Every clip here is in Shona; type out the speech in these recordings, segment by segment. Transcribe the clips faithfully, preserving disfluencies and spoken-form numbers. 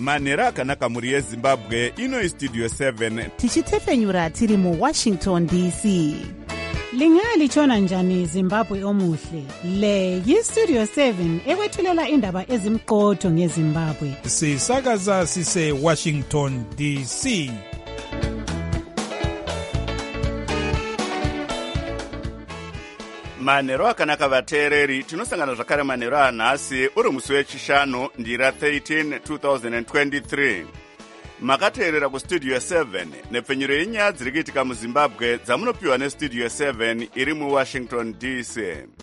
manhero akanaka muri yezimbabwe. Ino istudio seven tichitefenyura tiri mu Washington D C. Lingalitshona njani Zimbabwe omuhle? Le yistudio seven ekwethulela indaba ezimqotho ngeZimbabwe. Sisakaza sise Washington D C. manhero akanaka vateereri. Tinosangana zvakare manhero anhasi uri musi wechishanu ndira thirteen two thousand twenty-three. Makateerera kustudio seven nepfenyuro yenyaya dziri kuitika muZimbabwe dzamunopiwa nestudio seven iri muWashington D C.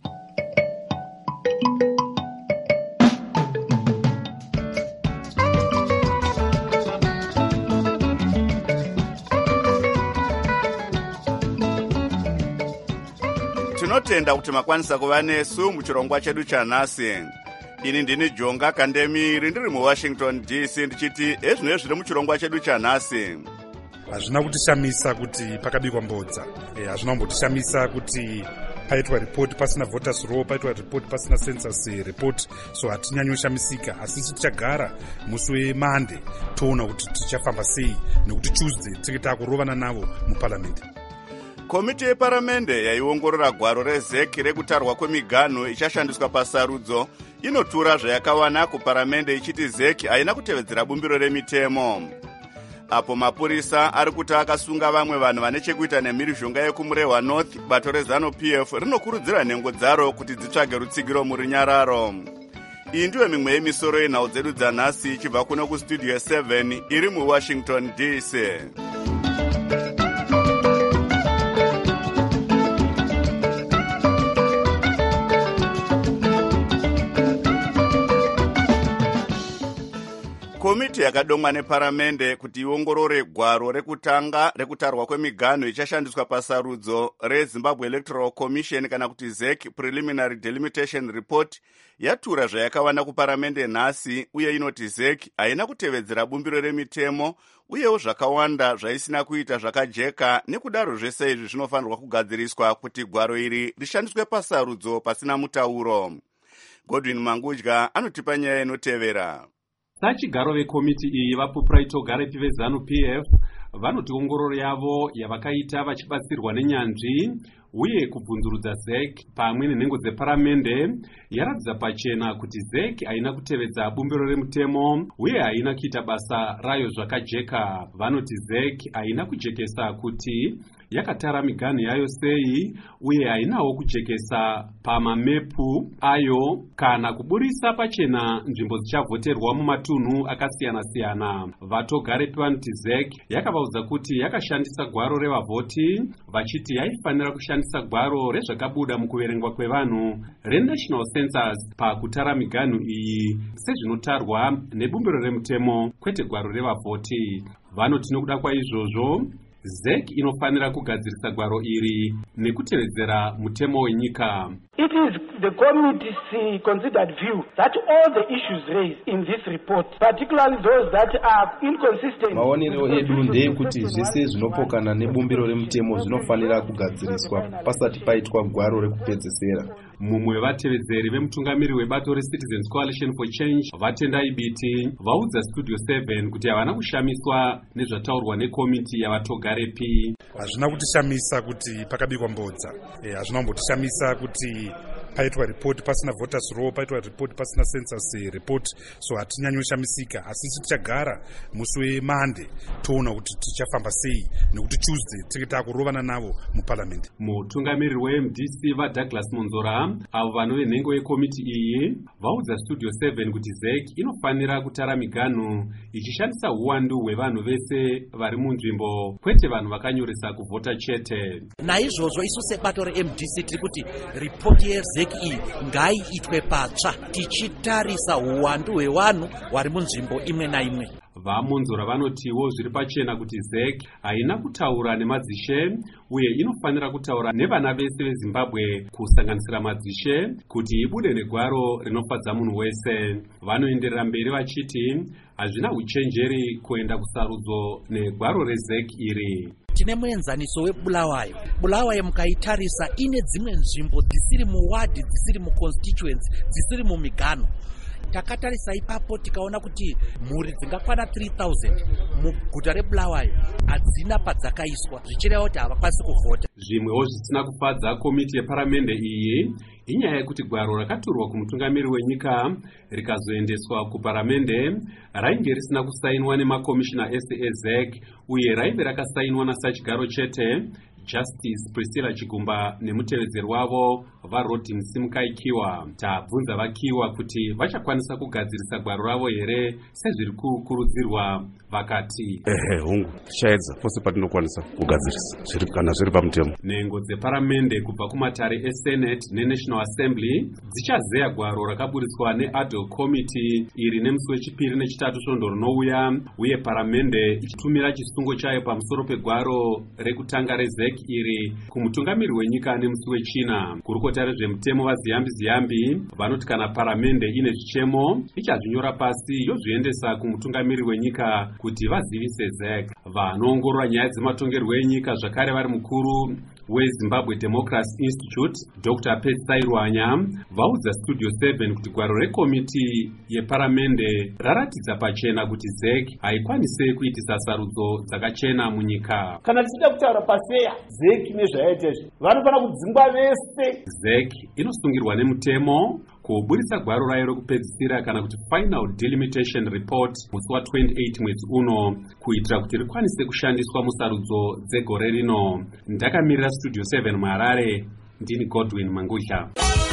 Tinotenda kuti makwanisa kuva nesu muchirongwa chedu chanhasi. Ini ndini Jonga Kandemiri ndiri muWashington D C ndichiti ezvino zviri muchirongwa chedu chanhasi. Hazvina kutishamisa kuti pakabikwa mbodza. Eh, hazvina kumbotishamisa kuti paitwa report pasina voters roll, paitwa report pasina census report, so hatinyanyoshamisika. Asi tichagara musi weMonday toona kuti tichafamba sei nekuti Tuesday tinenge takurovana navo muparliament. Komiti yeparamende yaiongorora gwaro rezeki rekutarwa kwemiganhu ichashandiswa pasarudzo inotura zvayakawana kuparamende ichiti zeki haina kutevedzera bumbiro remitemo. Apo mapurisa ari kuti akasunga vamwe vanhu vane chekuita nemhirizhonga yekumurehwa North, bato reZanu P F rinokurudzira nhengo dzaro kuti dzitsvage rutsigiro murinyararo. Iyi ndiyo mimwe yemisoro yenhau dzedu dzanhasi ichibva kuno kustudio seven iri muWashington D C. Komiti yakadongwa neparamende kuti iongorore gwaro rekutanga rekutarwa kwemiganhu ichashandiswa pasarudzo reZimbabwe Electoral Commission kana kuti zeki Preliminary Delimitation Report yatura zvayakawana kuparamende nhasi, uye inoti zeki haina kutevedzera bumbiro remitemo uyewo zvakawanda zvaisina kuita zvakajeka. Nekudaro zvese izvi zvinofanirwa kugadziriswa kuti gwaro iri rishandiswe pasarudzo pasina mutauro. Godwin Mangudya anotipa nyaya inotevera. Sachigaro vekomiti iyi vapupuraitogarepi veZanu P F vanoti ongororo yavo yavakaita vachibatsirwa nenyanzvi uye kubvunzurudza zeki pamwe nenhengo dzeparamende yaratidza pachena kuti zeki haina kutevedza bumbiro remutemo uye haina kuita basa rayo zvakajeka. Vanoti zeki haina kujekesa kuti yakatara miganhu yayo sei uye hainawo kujekesa pamamepu ayo kana kuburisa pachena nzvimbo dzichavhoterwa mumatunhu akasiyana-siyana. Vatogarepi vanoti zeki yakavaudza kuti yakashandisa gwaro revavhoti vachiti yaifanira kushandisa gwaro rezvakabuda mukuverengwa kwevanhu reNational Census pakutara miganhu iyi sezvinotarwa nebumbiro remutemo kwete gwaro revavhoti. Vanoti nokuda kwaizvozvo zeki inofanira kugadzirisa gwaro iri nekutevedzera mutemo wenyika. It is the committee's considered view that all the issues raised in this report, particularly those that are inconsistent. Maonero edu ndeyekuti zvese zvinopokana nebumbiro remutemo zvinofanira kugadziriswa pasati paitwa gwaro rekupedzesera. Mumwe wevatevedzeri vemutungamiri webato reCitizens Coalition for Change vatendai biti vaudza Studio seven kuti havana kushamiswa nezvataurwa nekomiti yavatogarepi. Hazvina kutishamisa kuti pakabikwa mbodza. Eh, hazvina kumbotishamisa kuti paitwa report pasina voters roll, paitwa report pasina census report, so hatinyanyoshamisika. Asi tichagara musi weMonday toona kuti tichafamba sei nekuti Tuesday tinenge takurovana navo muparliament. Mutungamiriri weM D C vaDouglas Monzora avo vanove nhengo yekomiti iyi vaudza Studio seven kuti zeki inofanira kutara miganhu ichishandisa uwandu hwevanhu vese vari munzvimbo kwete vanhu vakanyoresa kuvhota chete. Naizvozvo isu sebato reM D C tiri kuti ripoti yezeki iyi ngaiitwe patsva tichitarisa uwandu hwevanhu vari munzvimbo imwe naimwe. Vamonzora vanotiwo zviri pachena kuti zeki haina kutaura nemadzishe uye inofanira kutaura nevana vese veZimbabwe kusanganisira madzishe kuti ibude negwaro rinofadza munhu wese. Vanoenderera mberi vachiti hazvina uchenjeri kuenda kusarudzo negwaro rezeki iri. Tine muenzaniso weBulawayo. Bulawayo mukaitarisa ine dzimwe nzvimbo dzisiri muwadi, dzisiri muconstituency, dzisiri mumiganhu. takatarisa ipapo tikaona kuti mhuri dzingakwana three thousand muguta reBulawayo hadzina padzakaiswa, zvichireva kuti havakwanisi kuvhota. Zvimwewo zvisina kufadza komiti yeparamende iyi inyaya yekuti gwaro rakaturwa kumutungamiri wenyika rikazoendeswa kuparamende rainge risina kusainwa nemakomishina ese ezek uye raive rakasainwa nasachigaro chete, Justice Priscilla Chigumba nemutevedzeri wavo vaRodin Simukaikiwa. Tabvunza vakiwa kuti vachakwanisa kugadzirisa gwaro ravo here sezviri kukurudzirwa, vakati ehe hungu tichaedza pose patinokwanisa kugadzirisa zviri kana zviri pamutemo. Nhengo dzeparamende kubva kumatare eSenate neNational Assembly dzichazeya gwaro rakaburitswa neAdhoc Committee iri nemusi wechipiri nechitatu svondo rinouya, uye paramende ichitumira chisungo chayo pamusoro pegwaro rekutanga rezek iri kumutungamiri wenyika nemusi wechina. Kurukota rezvemutemo vaziyambi ziyambi vanoti kana paramende ine zvichemo ichazvinyora pasi yozviendesa kumutungamiri wenyika kuti vazivise zek. Vanoongorora nyaya dzematongerwo enyika zvakare vari mukuru weZimbabwe Democracy Institute Doctor Pet Sairwanya vaudza Studio seven kuti gwaro rekomiti yeparamende raratidza pachena kuti zek haikwanise kuitisa sarudzo dzakachena munyika. Kana tichida kutaura paseya zek nezvayaita izvi vanofana kudzingwa vese. Zek inosungirwa nemutemo kuburitsa gwaro rayo rekupedzisira kana kuti final delimitation report musi wa twenty-eight mwedzi uno kuitira kuti rikwanise kushandiswa musarudzo dzegore rino. Ndakamirira Studio seven muHarare, ndini Godwin Mangudla.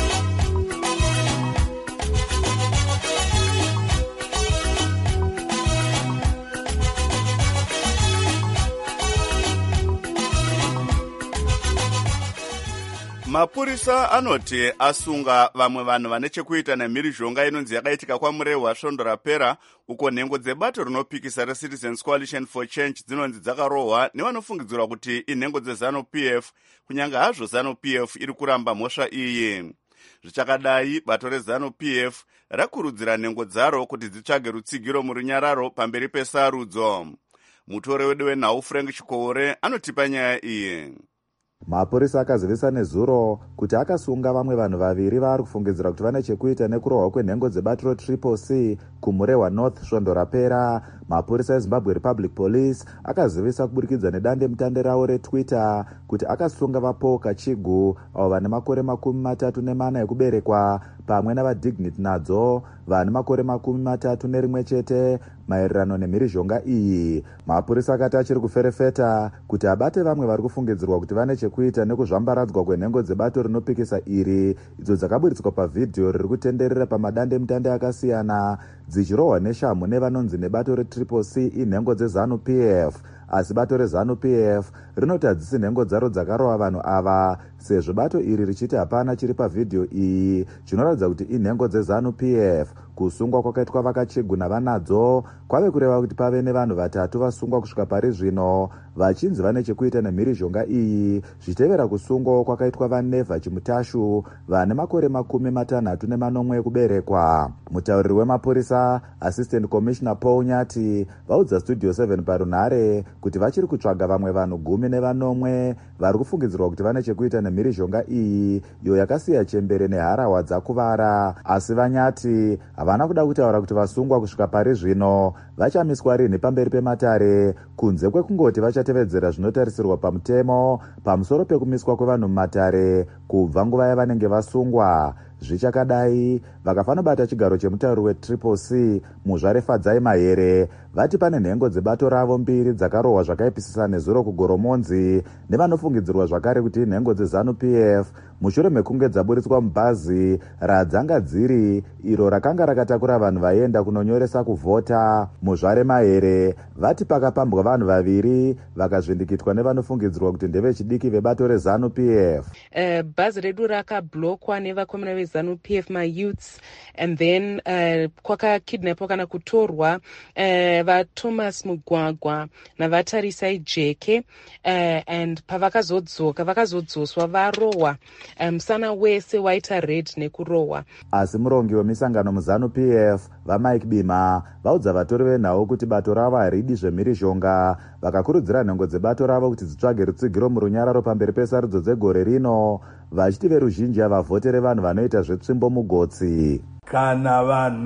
Mapurisa anoti asunga vamwe vanhu vane chekuita nemhirizhonga inonzi yakaitika kwaMurehwa svondo rapera, uko nhengo dzebato rinopikisa reCitizens Coalition for Change dzinonzi dzakarohwa nevanofungidzirwa kuti inhengo dzeZANU-P F, kunyange hazvo ZANU-P F iri kuramba mhosva iyi. Zvichakadai, bato reZANU-P F rakurudzira nhengo dzaro kuti dzitsvage rutsigiro murunyararo pamberi pesarudzo. Mutori wedu wenhau Frank Chikore anotipa nyaya iyi. Mapurisa akazivisa nezuro kuti akasunga vamwe vanhu vaviri vari kufungidzira kuti vane chekuita nekurohwa kwenhengo dzebato Triple C kuMurehwa North svondo rapera. Mapurisa eZimbabwe Republic Police akazivisa kuburikidza nedande mutande ravo reTwitter kuti akasunga vaPaul Kachigu avo vane makore makumi matatu nemana ekuberekwa pamwe navaDignity nadzo vane makore makumi matatu nerimwe chete maererano nemhirizhonga iyi. Mapurisa akati achiri kuferefeta kuti abate vamwe vari kufungidzirwa kuti vane chekuita nekuzvambaradzwa kwenhengo dzebato rinopikisa iri, idzo dzakaburitswa pavhidhiyo riri kutenderera pamadande mutande akasiyana dzichirohwa neshamhu nevanonzi nebato reTriple C inhengo dzeZANU-P F. Asi bato reZANU-P F rinoti hadzisi nhengo dzaro dzakarohwa vanhu ava, sezvo bato iri richiti hapana chiri pavhidhiyo iyi chinoratidza kuti inhengo dzeZANU-P F. Kusungwa kwakaitwa vaKachigu navanadzo kwave kureva kuti pave nevanhu vatatu vasungwa kusvika pari zvino vachinzi vane chekuita nemhirizhonga iyi, zvichitevera kusungwa kwakaitwa vaNevha Chimutashu vane makore makumi matanhatu nemanomwe ekuberekwa. Mutauriri wemapurisa Assistant Commissioner Paul Nyati vaudza Studio seven parunhare kuti vachiri kutsvaga vamwe vanhu gumi nevanomwe vari kufungidzirwa kuti vane chekuita nemhirizhonga iyi, iyo yakasiya chembere neharahwa dzakuvara. Asi vaNyati havana kuda kutaura kuti vasungwa kusvika pari zvino vachamiswa rini pamberi pematare, kunze kwekungoti vachatevedzera zvinotarisirwa pamutemo pamusoro pekumiswa kwevanhu mumatare kubva nguva yavanenge vasungwa. Zvichakadai, vakafanobata chigaro chemutauri weTriple C Muzvare Fadzai Mahere vati pane nhengo dzebato ravo mbiri dzakarohwa zvakaipisisa nezuro kuGoromonzi nevanofungidzirwa zvakare kuti inhengo dzeZANU-P F mushure mekunge dzaburitswa mubhazi radzanga dziri iro rakanga rakatakura vanhu vaienda kunonyoresa kuvhota. Muzvare Mahere vati pakapambwa vanhu vaviri vakazvindikitwa nevanofungidzirwa kuti ndevechidiki vebato reZANU-P F. Uh, bhazi redu rakablokwa nevakomana veZANU-P F mayouths, and then uh, kwakakidnapwa kana kutorwa uh, vaThomas Mugwagwa navatarisai Jeke uh, and pavakazodzoka vakazodzoswa varohwa musana um, wese waita red nekurohwa. Asi murongi wemisangano muZANU-P F vaMike Bima vaudza vatori venhau kuti bato ravo haridi zvemhirizhonga, vakakurudzira nhengo dzebato ravo kuti dzitsvage rutsigiro murunyararo pamberi pesarudzo dzegore rino, vachiti veruzhinji havavhotere vanhu vanoita zvetsvimbo mugotsi. Kana vanhu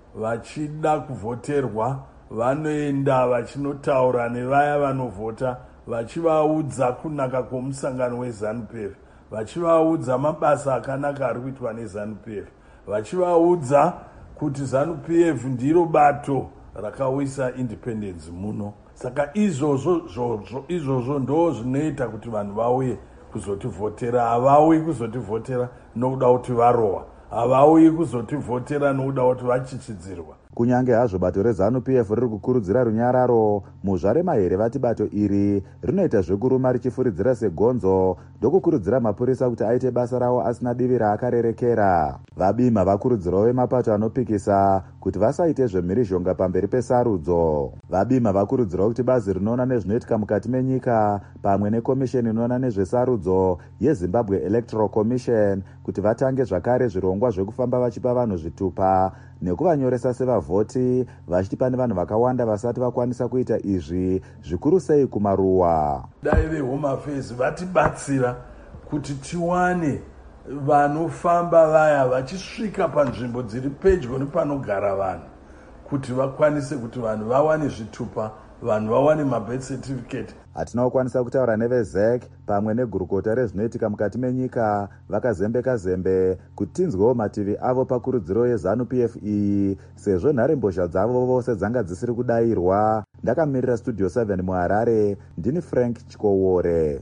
vachida kuvhoterwa vanoenda vachinotaura nevaya vanovhota vachivaudza kunaka kwomusangano weZANU-P F, vachivaudza mabasa akanaka ari kuitwa neZANU-P F, vachivaudza kuti ZANU-P F ndiro bato rakawisa independence muno. Saka izvozvo izvozvo ndo zvinoita kuti vanhu vauye kuzotivhotera. Havauyi kuzotivhotera nokuda kuti varohwa, havauyi kuzotivhotera nokuda kuti vachichidzirwa. kunyange hazvo bato reZANU-P F riri kukurudzira runyararo, muzvaremahere vati bato iri rinoita zvekuruma richifuridzira segonzo ndokukurudzira mapurisa kuti aite basa rawo asina divi raakarerekera. Vabima vakurudzirawo vemapato anopikisa kuti vasaite zvemhirizhonga pamberi pesarudzo. Vabima vakurudzirawo kuti bazi rinoona nezvinoitika mukati menyika pamwe nekomisheni inoona nezvesarudzo yeZimbabwe Electoral Commission kuti vatange zvakare zvirongwa zvekufamba vachipa vanhu zvitupa nekuvanyoresa sevavhoti, vachiti pane vanhu vakawanda vasati vakwanisa kuita izvi, zvikuru sei kumaruwa. Dai veHome Affairs vatibatsira kuti tiwane vanofamba vaya vachisvika panzvimbo dziri pedyo nepanogara vanhu kuti vakwanise kuti vanhu vawane zvitupa, vanhu vawane mabirth certificate. Hatina kukwanisa kutaura neveZ E C pamwe negurukota rezvinoitika mukati menyika vakazembeka zembe kuti tinzwewo mativi avo pakurudziro yeZANU-P F iyi, sezvo nharembozha dzavo vose dzanga dzisiri kudayirwa. Ndakamirira Studio seven muHarare, ndini Frank Chikowore.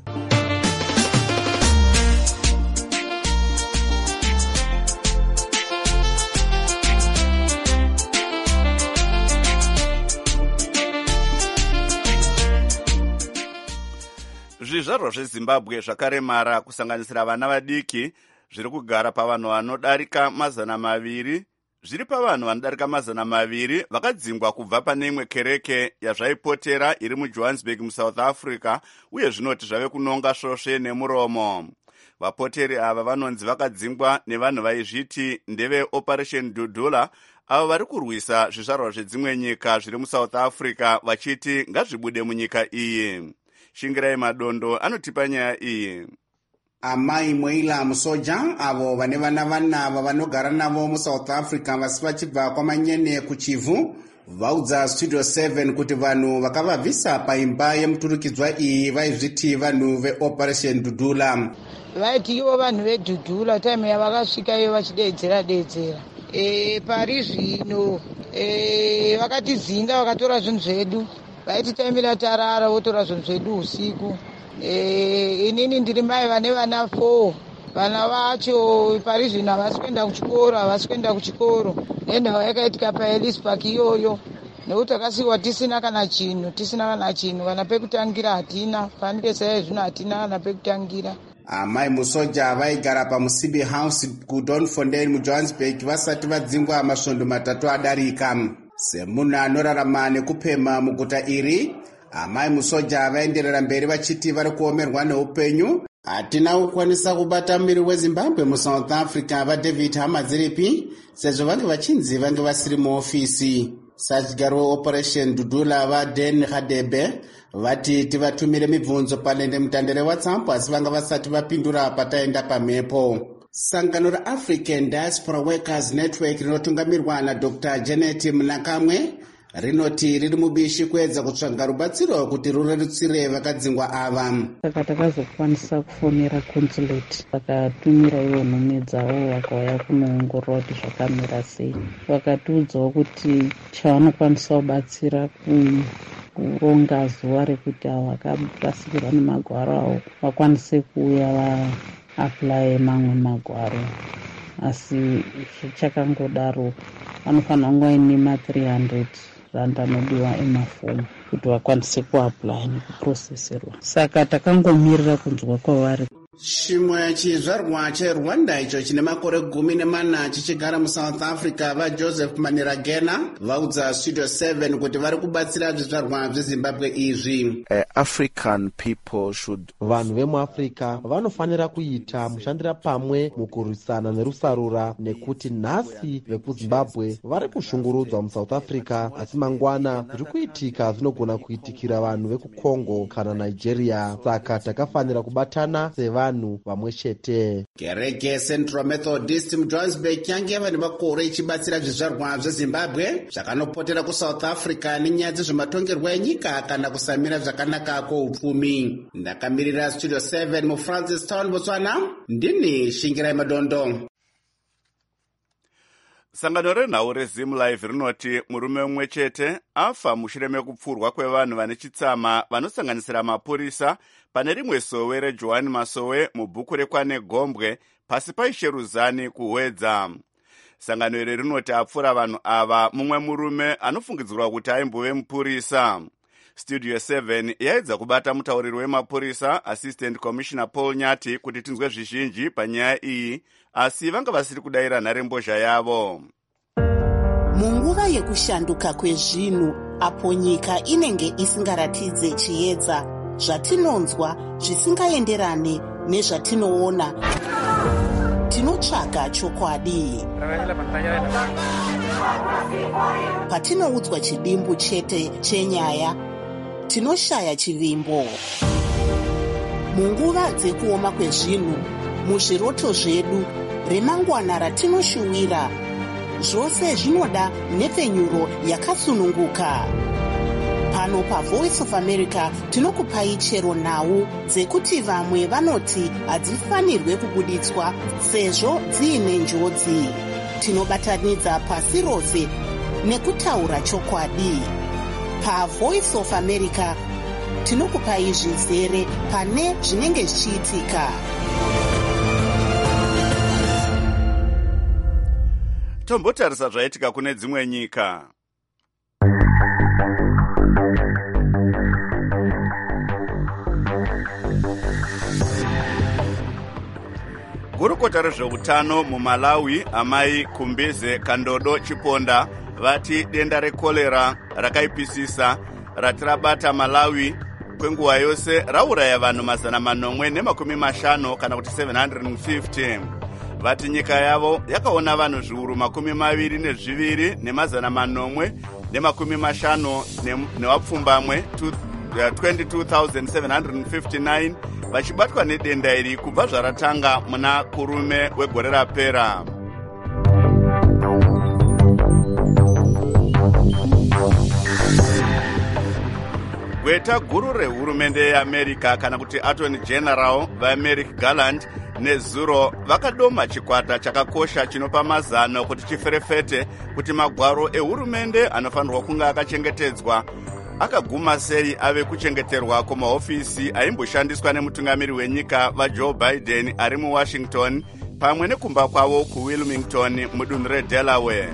Zvizvarwa zveZimbabwe zvakaremara kusanganisira vana vadiki zviri kugara pavanhu vanodarika mazana maviri zviri pavanhu vanodarika mazana maviri vakadzingwa kubva pane imwe kereke yazvaipotera iri muJohannesburg muSouth Africa, uye zvinoti zvave kunonga svosve nemuromo. Vapoteri ava vanonzi vakadzingwa nevanhu vaizviti ndeve Operation Dudula, avo vari kurwisa zvizvarwa zvedzimwe nyika zviri muSouth Africa vachiti ngazvibude munyika iyi. Shingirai Madondo anotipa nyaya iyi. Amai Mweila Musoja avo vane vana vana vanogara navo muSouth Africa vasi vachibva kwamanyene kuchivhu vaudza Studio seven kuti vanhu vakavabvisa paimba yemuturikidzwa iyi vaizviti vanhu veOperation Dudula. Vaiti ivo vanhu veDudula, time yavakasvika iyo vachidedzera dedzera e pari zvino e vakatizinda vakatora zvinhu zvedu, vaiti taimira tarara votora zvinhu zvedu usiku. E, inini ndiri mai vane vana four, vana vacho pari zvino havasi kuenda kuchikoro, havasi kuenda kuchikoro nenhau yakaitika paEllis Park iyoyo, nekuti takasiiwa tisina kana chinhu, tisina kana chinhu, kana pekutangira hatina, panike saizvino hatina kana pekutangira. Amai Musoja vaigara pamusibi house kuDonfontein muJohannesburg vasati vadzingwa masvondo matatu adarika. Semunhu anorarama nekupema muguta iri, amai Musoja vaenderera mberi vachiti vari kuomerwa neupenyu. Hatina kukwanisa kubata miri weZimbabwe muSouth Africa vaDavid Hamadziripi sezvo vange vachinzi vange vasiri muofisi. Sachigaro weOperation Dudula vaDen Hadebe vati tivatumire mibvunzo palende mutandare WhatsApp asi vanga vasati vapindura pataenda pamhepo. Sangano raAfrican Diaspora Workers Network rinotungamirwa naDr Janet Mnakamwe rinoti riri mubishi kuedza kutsvaga rubatsiro kuti rurerutsire vakadzingwa ava. Saka takazokwanisa kufonera consulate vakatumira ivo nhume dzavo vakauya kunoongorora kuti zvakamira sei. Vakatiudzawo kuti chavanokwanisa kubatsira kuronga zuva rekuti avo vakarasikirwa nemagwaro avo vakwanise kuuya va apply mamwe magwaro, asi zvichakangodaro vanofanira kunge vaine ma three hundred rand anodiwa emafomu kuti vakwanise kuapply nekuproseserwa. Saka takangomirira kunzwa kwavari. Chimwe chizvarwa cheRwanda icho chine makore gumi nemana chichigara muSouth Africa vaJoseph Maniragena vaudza Studio seven kuti vari kubatsira zvizvarwa zveZimbabwe izvi. Uh, African people should vanhu vemuAfrica vanofanira kuita mushandira pamwe mukurwisana nerusarura, nekuti nhasi vekuZimbabwe vari kushungurudzwa muSouth Africa asi mangwana zviri kuitika zvinogona kuitikira vanhu vekuCongo kana Nigeria. Saka takafanira kubatana seva vanhu vamwe chete. Kereke Central Methodist muJohannesburg yange yava nemakore ichibatsira zvizvarwa zveZimbabwe zvakanopotera kuSouth Africa nenyaya dzezvematongerwo enyika kana kusamira zvakanaka kwoupfumi. Ndakamirira Studio seven muFrancis Town, Botswana, ndini Shingirai Madondo. Sangano renhau reZim Live rinoti murume umwe chete afa mushure mekupfurwa kwevanhu vane chitsama vanosanganisira mapurisa pane rimwe sowe reJohani Masowe mubhuku rekwane Gombwe pasi paisheruzani kuhwedza. Sangano iri rinoti apfura vanhu ava mumwe murume anofungidzirwa kuti aimbove mupurisa. Studio seven yaedza kubata mutauriri wemapurisa Assistant Commissioner Paul Nyati kuti tinzwe zvizhinji panyaya iyi, asi vanga vasiri kudayira nharembozha yavo. Munguva yekushanduka kwezvinhu apo nyika inenge isingaratidze chiedza, zvatinonzwa zvisingaenderane nezvatinoona, tinotsvaga chokwadi. Patinoudzwa chidimbu chete chenyaya, tinoshaya chivimbo. Munguva dzekuoma kwezvinhu, muzviroto zvedu, remangwana ratinoshuwira, zvose zvinoda nhepfenyuro yakasununguka. Pano paVoice of America tinokupai chero nhau dzekuti vamwe vanoti hadzifanirwe kubuditswa sezvo dziine njodzi. Tinobatanidza pasi rose nekutaura chokwadi. PaVoice of America tinokupai zvizere pane zvinenge zvichiitika. Tombotarisa zvaitika kune dzimwe nyika. Gurukota rezveutano muMalawi amai Kumbeze Kandodo Chiponda vati denda rekolera rakaipisisa rati rabata Malawi kwenguva yose rauraya vanhu mazana manomwe nemakumi mashanu kana kuti seven hundred fifty. Vati nyika yavo yakaona vanhu zviuru makumi maviri nezviviri nemazana manomwe nemakumi mashanu newapfumbamwe twenty-two thousand seven hundred fifty-nine vachibatwa nedenda iri kubva zvaratanga muna kurume wegore rapera. Gweta guru rehurumende yeAmerica kana kuti Attorney General vaMeric Garland nezuro vakadoma chikwata chakakosha chinopa mazano kuti chiferefete kuti magwaro ehurumende anofanirwa kunga akachengetedzwa akaguma sei ave kuchengeterwa kumahofisi aimboshandiswa nemutungamiri wenyika vaJoe Biden ari muWashington pamwe nekumba kwavo kuWilmington mudunhu reDelaware.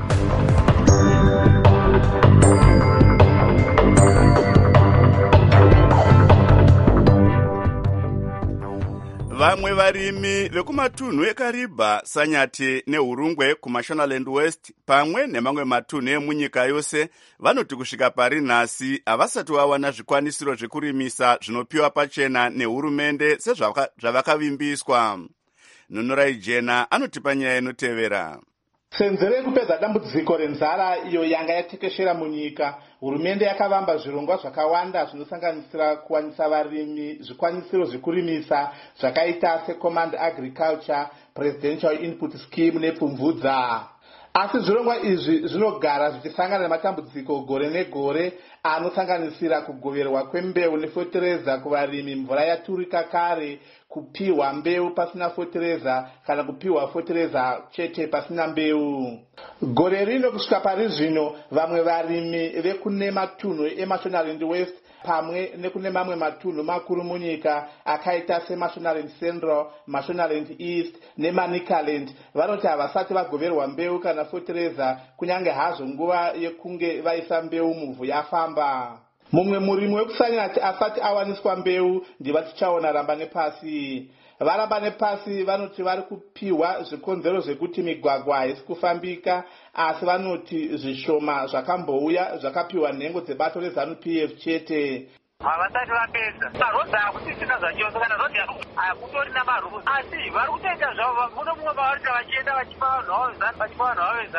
Vamwe varimi vekumatunhu eKariba, Sanyati neHurungwe kuMashonaland West pamwe nemamwe matunhu emunyika yose vanoti kusvika pari nhasi havasati vawana zvikwanisiro zvekurimisa zvinopiwa pachena nehurumende sezvavakavimbiswa. Nunurai Jena anotipa nyaya inotevera. Senzere rekupedza dambudziko renzara iyo yanga yatekeshera munyika, hurumende yakavamba zvirongwa zvakawanda zvinosanganisira kuwanisa varimi zvikwanisiro zvekurimisa zvakaita seCommand Agriculture, Presidential Input Scheme nepfumvudza. Asi zvirongwa izvi zvinogara zvichisangana nematambudziko gore negore anosanganisira kugoverwa kwembeu nefotereza kuvarimi mvura yaturika kare, kupiwa mbeu pasina fotereza kana kupiwa fotereza chete pasina mbeu. Gore rino kusvika pari zvino vamwe varimi vekune matunhu eMashonaland West pamwe nekune mamwe matunhu makuru munyika akaita seMashonaland Central, Mashonaland East neManicaland vanoti havasati vagoverwa mbeu kana fotereza kunyange hazvo nguva yekunge vaisa mbeu muvhu yafamba. Mumwe murimi wekusanyati asati awaniswa mbeu ndivatichaona ramba nepasi. Varamba nepasi vanoti vari kupiwa zvikonzero zvekuti migwagwa haisi kufambika, asi vanoti zvishoma zvakambouya zvakapiwa nhengo dzebato reZANU P F chete. Havasati vapedza marodhi akutisina zvachose kana rodhi akutorina marodhi asi vari kutoita zvavo muno mumwe mavari vachienda vachipa vanhu vavo vezanu vachipa vanhu vavo vezanu.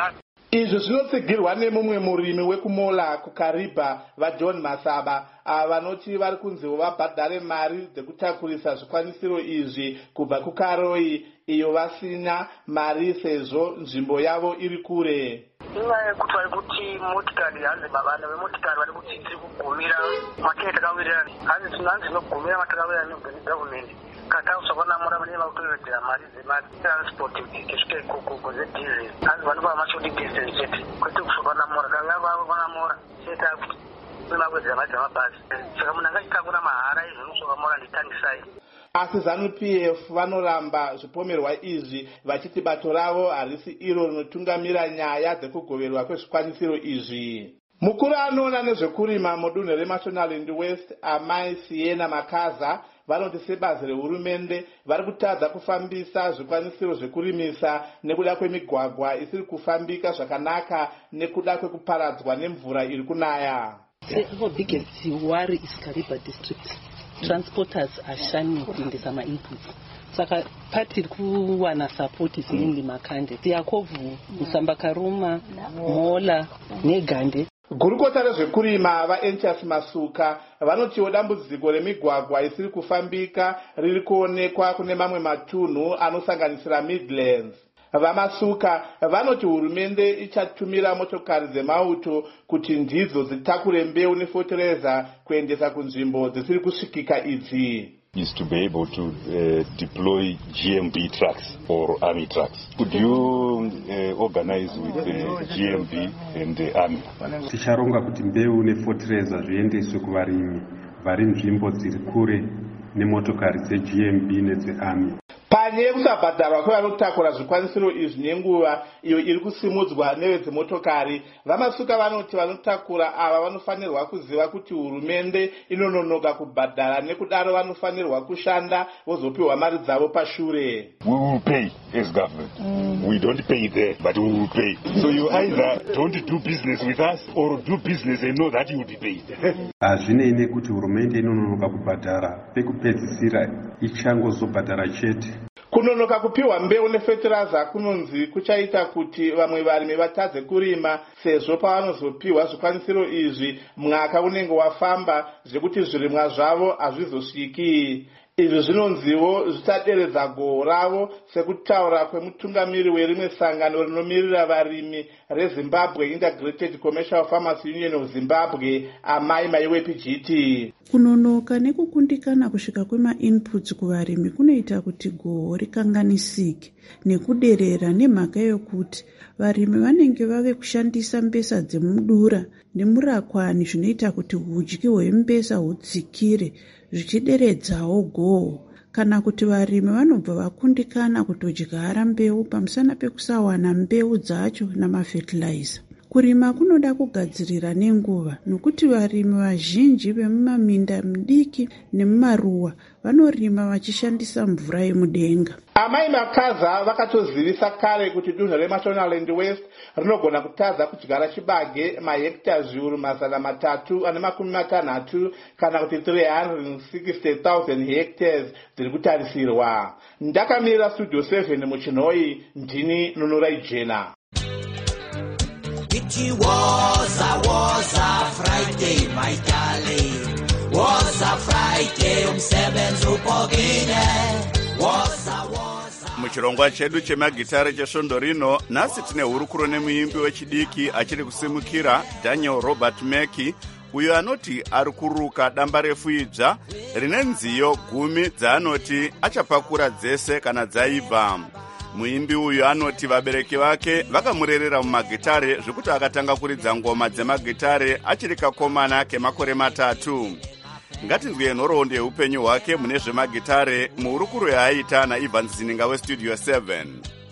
izvi zvinotsigirwa nemumwe murimi wekumola kukariba vajohn masaba vanoti vari kunzivo vabhadhare mari dzekutakurisa zvikwanisiro izvi kubva kukaroi iyo vasina mari sezvo nzvimbo yavo iri kure. Inyaya yekuti vari kuti motikari hanzi vanhu vemotikari vari kuti tiri kugumira matinge takawirirana hanzi hanzi tinogumira matakawirana negavhumendi katauswa kwanamura vane vakutoyedzera mari dzematransport kuti tisvike ikoko zedhizeli hanzi vanopa mashoti distance chete kwete kusva kwanamura kanga vavo kwanamura chete akuti vemakwedzera mari dzamabhazi saka munhu angachitakura mahara izvi unosva kwamura nditangisai. Asi ZANU P F vanoramba zvipomerwa izvi vachiti bato ravo harisi iro rinotungamira nyaya dzekugoverwa kwezvikwanisiro izvi. Mukuru anoona nezvekurima mudunhu reMashonaland West Amai Siena Makaza vanoti sebazi rehurumende vari kutadza kufambisa zvikwanisiro zvekurimisa nekuda kwemigwagwa isiri kufambika zvakanaka nekuda kwekuparadzwa nemvura iri kunaya. Our biggest worry is Kariba district. Transporters are shunning kuendesa ma-inputs saka pati kuwana support is mainly Makande, Yakovu, Musambakaruma, Mola neGande. Gurukota rezvekurima vaEnchas Masuka vanotiwo dambudziko remigwagwa isiri kufambika riri kuonekwa kune mamwe matunhu anosanganisira Midlands. Vamasuka vanoti hurumende ichatumira motokari dzemauto kuti ndidzo dzitakure mbeu nefotereza kuendesa kunzvimbo dzisiri kusvikika idzi. Is to be able to uh, deploy G M B trucks or army trucks. Could you uh, organize with the G M B and the army? Ticharonga kuti mbeu nefotereza zviendeswe kuvarimi vari nzvimbo dziri kure nemotokari dze-G M B nedze-army. Panyaya yekusabhadharwa kwevanotakura zvikwanisiro izvi nenguva iyo iri kusimudzwa nevezimotokari, Vamasuka vanoti vanotakura ava vanofanirwa kuziva kuti hurumende inononoka kubhadhara nekudaro vanofanirwa kushanda vozopiwa mari dzavo pashure. We will pay as government. Mm. We don't pay there, but we will pay. So you either don't do business with us or do business and know that you will be paid. Hazvinei kuti hurumende inononoka kubhadhara, pekupedzisira ichangozobhadhara chete. Kunonoka kupiwa mbeu nefeteraza kunonzi kuchaita kuti vamwe varimi vatadze kurima sezvo pavanozopiwa zvikwanisiro izvi mwaka unenge wafamba zvekuti zvirimwa zvavo hazvizosviki. Izvi zvinonziwo zvichaderedza goho ravo sekutaura kwemutungamiri werimwe sangano rinomirira varimi reZimbabwe Integrated Commercial Farmers Union of Zimbabwe Amai Maiwe P G T. Kunonoka nekukundikana kusvika kwema-inputs kuvarimi kunoita kuti goho rikanganisike nekuderera nemhaka yokuti varimi vanenge vave kushandisa mbesa dzemudura nemurakwani zvinoita kuti hudyi hwembesa hudzikire zvichideredzawo goho, kana kuti varimi vanobva vakundikana kutodyara mbeu pamusana pekusawana mbeu dzacho namafertilizer. Kurima kunoda kugadzirira nenguva nokuti varimi vazhinji vemumaminda midiki nemumaruwa vanorima vachishandisa mvura yemudenga. Amai Makaza vakatozivisa kare kuti dunhu reMashonaland West rinogona kutadza kudyara chibage mahekta zviuru mazana matatu ane makumi matanhatu kana kuti three hundred sixty thousand hectares dziri kutarisirwa. Ndakamirira Studio seven muchinhoi, ndini Nunurai Jena. It was a, was a Friday, my darling. Was a Friday, umsebenzi upogile. Was a, was a... Muchirongwa chedu chemagitare chesvondo rino, nhasi tine hurukuro nemuimbi wechidiki achiri kusimukira Daniel Robert Mackey, uyo anoti ari kuruka damba refu idzva rine nziyo gumi dzaanoti achapakura dzese kana dzaibva. Muimbi uyu anoti vabereki vake vakamurerera mumagitare zvekuti akatanga kuridza ngoma dzemagitare achiri kakomana kemakore matatu. Ngatinzwe nhoroondo yeupenyu hwake mune zvemagitare muhurukuro yaaita naIvan Zininga weStudio seven.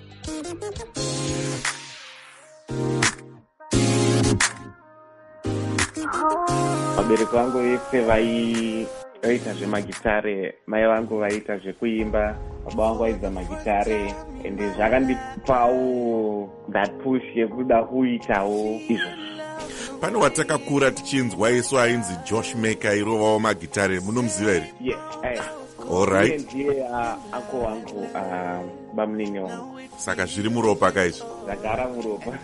Vabereki vangu vese vai vaita zvemagitare, mai vangu vaita zvekuimba, baba vangu vaidza magitare, ende zvakandipawo that push yekuda kuitawo izvo. Pane watakakura tichinzwa isu ainzi Josh Maker irovawo magitare, munomuziva here? Yes, eh. All right. Ndiye uh, uncle wangu uh, bamunini wangu. Saka zviri muropa kaizvo? Zvagara muropa.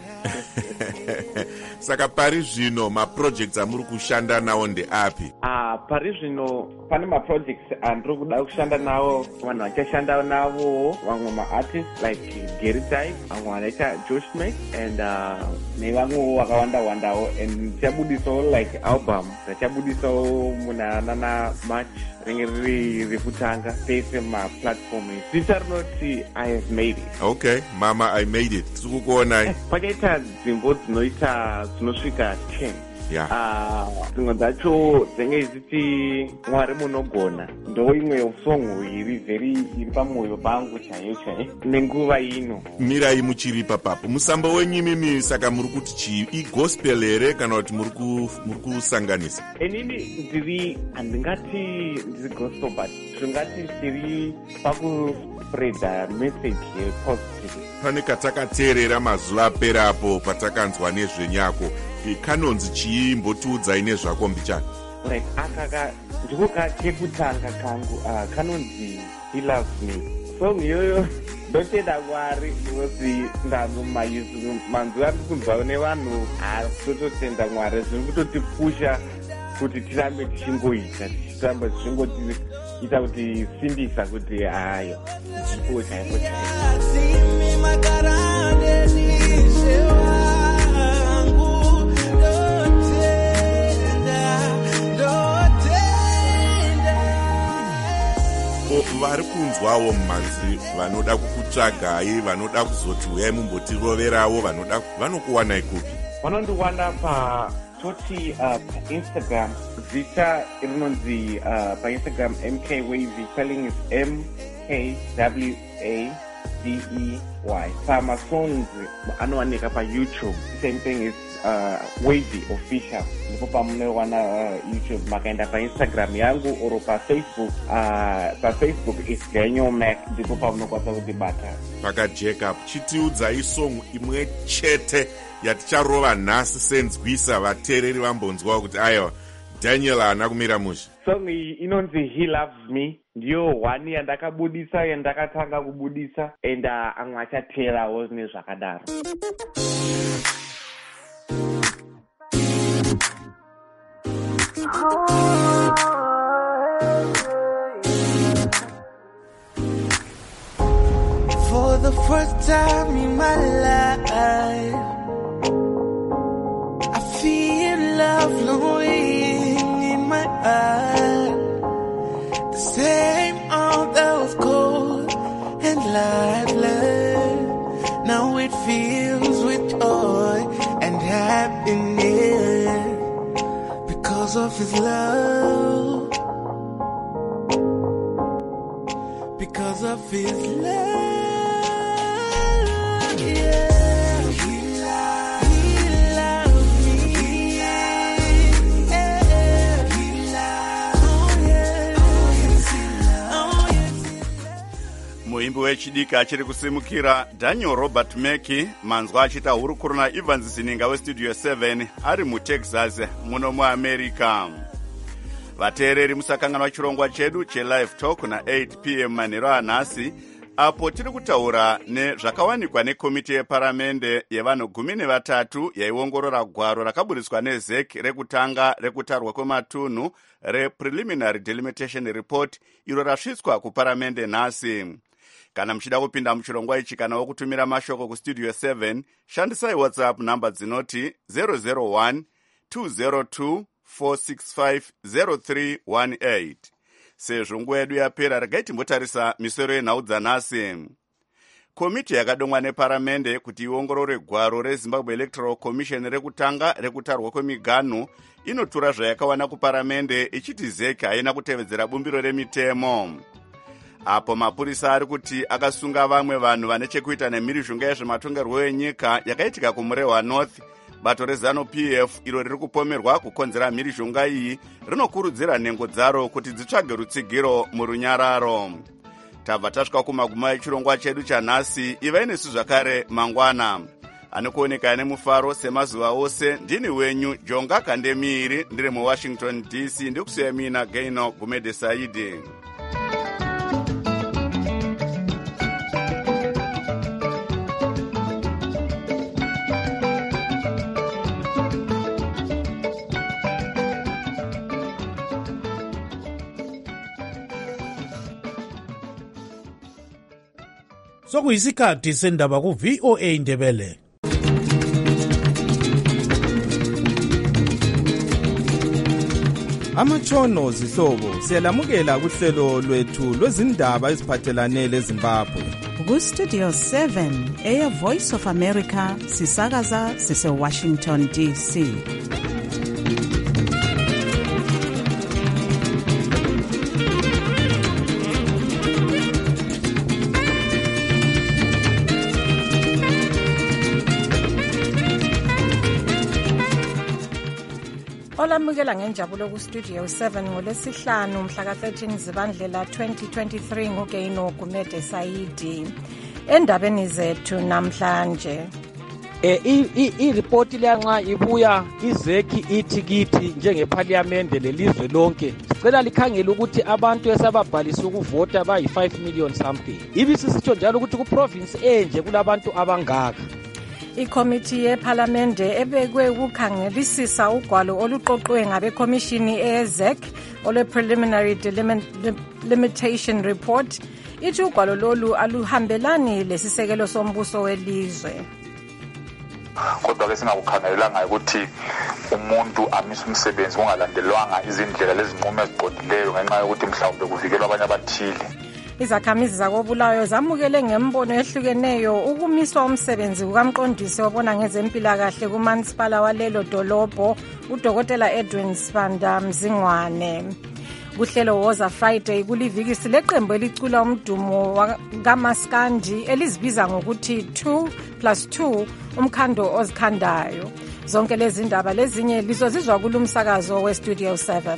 Saka pari zvino maprojects amuri kushanda nawo ndeapi? Ah, pari zvino pane maprojects andiri kuda kushanda nawo, vanhu vachashanda navo, vamwe maartists like Gary Dive, vamwe vanaita Josh Mack and uh, nevamwewo vakawanda wandawo, and tichabudisawo like album tichabudisawo muna nana March ringe riri rekutanga pese maplatform. Zita rinoti I have made it. Okay, Mama I made it. Tiri kukuonai. Pakaita dzimbo dzinoita dzinosvika ten. Yeah. Ah, dzimwe dzacho dzinenge dzichiti Mwari munogona. Ndo imwe song iri very iri pamwoyo pangu chaiyo chaiyo nenguva ino. Mirai muchiri papapo. Musambo wenyu mimi saka muri kuti chii? Igospel here kana kuti muri kusanganisa? Inini ndiri handingati ndiri gospel but zvingati tiri pakuspreada message yepositive. Pane katakateerera mazuva aperapo patakanzwa nezvenyako. Kanonzi chii? Mbotiudzai nezvako mbichana. Like akaka ndiko kekutanga kangu uh, kanonzi He Loves Me. Song iyoyo ndotenda Mwari because ndamumayuzi manzwi ari kunzwa nevanhu tototenda Mwari zviri kutotipusha kuti tirambe tichingoita tichirambe tichingoita kuti simbisa kuti hayo chipo chaipo chaipo. Vari kunzwawo mumhanzi vanoda kukutsvagai, vanoda kuzoti uyai mumbotiroverawo, vanoda vanokuwanai kupi? Vanondiwana pa toti uh, Instagram zita rinonzi uh, pa Instagram M K Wavy, spelling is M K W A D E Y. Sama songs anowanika pa YouTube, same thing is uh, Wavy Official. Ndipo pamunowana uh, YouTube, makaenda pa Instagram yangu oro pa Facebook, uh, pa Facebook is Daniel Mac, ndipo pamunokwanisa kutibata. Paka Jacob, chitiudzai song imwe chete yaticharova nhasi senzwisa vateereri vambonzwawo kuti aiwa Daniel haana kumira musha. Song iyi inonzi He Loves Me, ndiyo one yandakabudisa yandakatanga kubudisa and uh, amwe achateerawo nezvakadaro. For the first time in my life, I feel love flowing in my heart. The same old that was cold and lifeless, now it fills with joy and happiness because of His love, because of His love. Muimbi wechidiki achiri kusimukira Daniel Robert Mackey, manzwa achita hurukuro naEvans Zininga westudio seven ari muTexas muno muAmerica. Vateereri musakanganwa chirongwa chedu chelive talk na eight p m manheru anhasi, apo tiri kutaura nezvakawanikwa nekomiti yeparamende yevanhu gumi nevatatu yaiongorora gwaro rakaburiswa neZEC rekutanga rekutarwa kwematunhu repreliminary delimitation report iro rasvitswa kuparamende nhasi. Kana muchida kupinda muchirongwa ichi kana wokutumira mashoko kustudio seven, shandisai WhatsApp namba dzinoti zero zero one two zero two four six five zero three one eight. Sezvo nguva yedu yapera, regai timbotarisa misoro yenhau dzanhasi. Komiti yakadomwa neparamende kuti iongorore gwaro reZimbabwe Electoral Commission rekutanga rekutarwa kwemiganhu inotura zvayakawana kuparamende ichiti ZEC haina kutevedzera bumbiro remitemo. Apo mapurisa ari kuti akasunga vamwe vanhu vane chekuita nemhirizhonga yezvematongerwo enyika yakaitika kumurehwa North. Bato reZANU P F iro riri kupomerwa kukonzera mhirizhonga iyi rinokurudzira nhengo dzaro kuti dzitsvage rutsigiro murunyararo. Tabva tasvika kumaguma echirongwa chedu chanhasi. Ivai nesu zvakare mangwana. Anokuoneka ane mufaro semazuva ose. Ndini wenyu Jonga Kandemiri, ndiri muWashington D C. Ndikusiya mina Gaino Gumede Saidi. sokuyisikhathi sendaba ku-V O A Ndebele. Amatshono zihlobo siyalamukela kuhlelo lwethu lwezindaba eziphathelane leZimbabwe. Ku-Studio seven eya Voice of America sisakaza sise Washington D C. Olamukela ngenjabulo ku-Studio seven ngolwesihlanu mhla ka-thirteen Zibandlela twenty twenty-three ngoGeino Gumede Saidi. Endabeni zethu namhlanje eh i-report liyanxa ibuya izeki ithi kithi njengeparliamente lelizwe lonke sicela likhangela ukuthi abantu esababhalisa ukuvota bayi five million something. Ibisisitsho njalo ukuthi ku-province enje kulabantu abangaka. Ikomiti yePhalamende ebekwe ukukhangelisisa ugwalo oluqoqwe ngabekomishini e-Z E C olwe-Preliminary Delimitation Report ithi ugwalo lolu aluhambelani lesisekelo sombuso welizwe. Kodwa ke singakukhangelelanga ukuthi umuntu amisa umsebenzi kungalandelwanga izindlela lezinqumo eziqondileyo ngenxa yokuthi mhlawumbe kuvikelwa abanye abathile. Izakhamizi zakobulawayo zamukele ngembono ehlukeneyo ukumiswa umsebenzi kukamqondisi obona ngezempilakahle kumansipala walelo dolobho udokotela Edwin Sibanda Mzingwane. Kuhlelo Woza Friday kulivikisi leqembu elicula umdumo kaMaskandi elizibiza ngokuthi two plus two umkhando ozikhandayo. Zonke lezi ndaba lezinye lizozizwa kulumsakazo weStudio seven.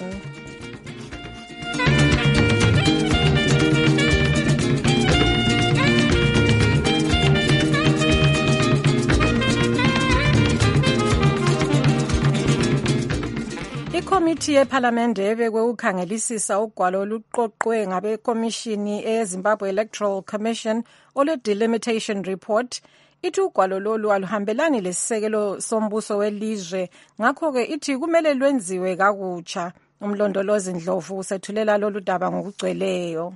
Ikomiti yePhalamende ebekwe ukukhangelisisa ugwalo oluqoqwe ngabekomishini eZimbabwe Electoral Commission olwe-Delimitation Report ithi ugwalo lolu aluhambelani lesisekelo sombuso welizwe ngakho-ke ithi kumele lwenziwe kakutsha. Umlondolozi Ndlovu usethulela lolu daba ngokugcweleyo.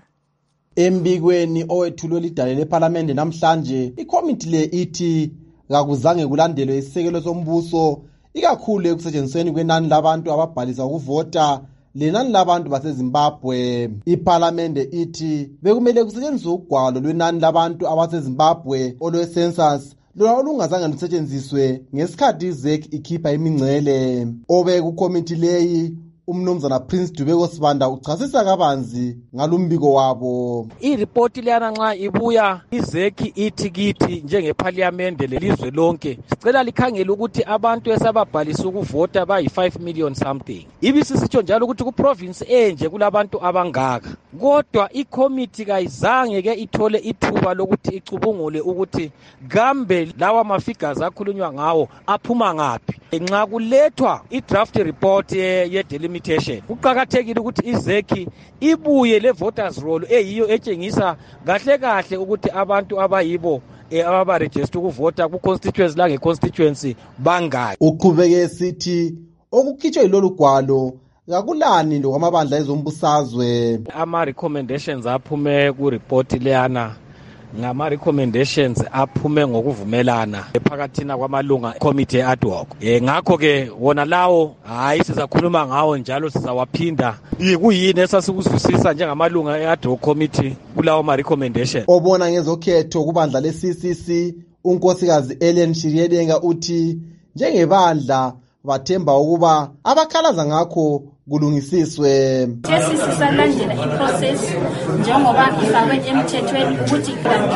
Embikweni owethulwe lidale lePhalamende namhlanje ikomiti le ithi kakuzange kulandelwe isisekelo sombuso ikakhulu ekusetshenzisweni kwenani labantu ababhalisa ukuvota lenani labantu baseZimbabwe. iPhalamende ithi bekumele kusetshenziswe ugwalo lwenani labantu abaseZimbabwe olwe-census lona olungazange lusetshenziswe ngesikhathi i-Z E C ikhipha imingcele. Obe kukomiti leyi umnumzana Prince Dubeko Sibanda uchasisa kabanzi ngalumbiko wabo. I-report liyana nxa ibuya i-Z E C ithi kithi njengeparliamente lelizwe lonke sicela likhangela ukuthi abantu esababhalisa ukuvota bayi five million something. Ibisisitsho njalo ukuthi ku-province enje kulabantu abangaka. Kodwa ikomiti kayizange ke ithole ithuba lokuthi icubungule ukuthi kambe lawa mafigures akhulunywa ngawo aphuma ngaphi. Nxa kulethwa i-draft report ye-delimitation kuqakathekile ukuthi i-Z E C ibuye le voters roll eyiyo etshengisa kahle kahle ukuthi abantu abayibo ababaregister ukuvota ku-constituency lange-constituency bangaki. Uqhubeke esithi okukhitshwe yilolu gwalo kakulani lokwamabandla ezombusazwe. Ama-recommendations aphume ku-report leyana ngama-recommendations aphume ngokuvumelana phakathina kwamalunga committee ad hoc. Eh ngakho ke wona lawo hayi sizakhuluma ngawo njalo sizawaphinda kuyini esasikuzwisisa njengamalunga e-ad hoc committee kulawo ma-recommendation. Obona ngezokhetho kubandla le-C C C unkosikazi Ellen Shiryedenga uthi njengebandla bathemba ukuba abakhalaza ngakho kulungisiswe. Thesi sisalandela iprocess njengoba ifakwe emthethweni ukuthi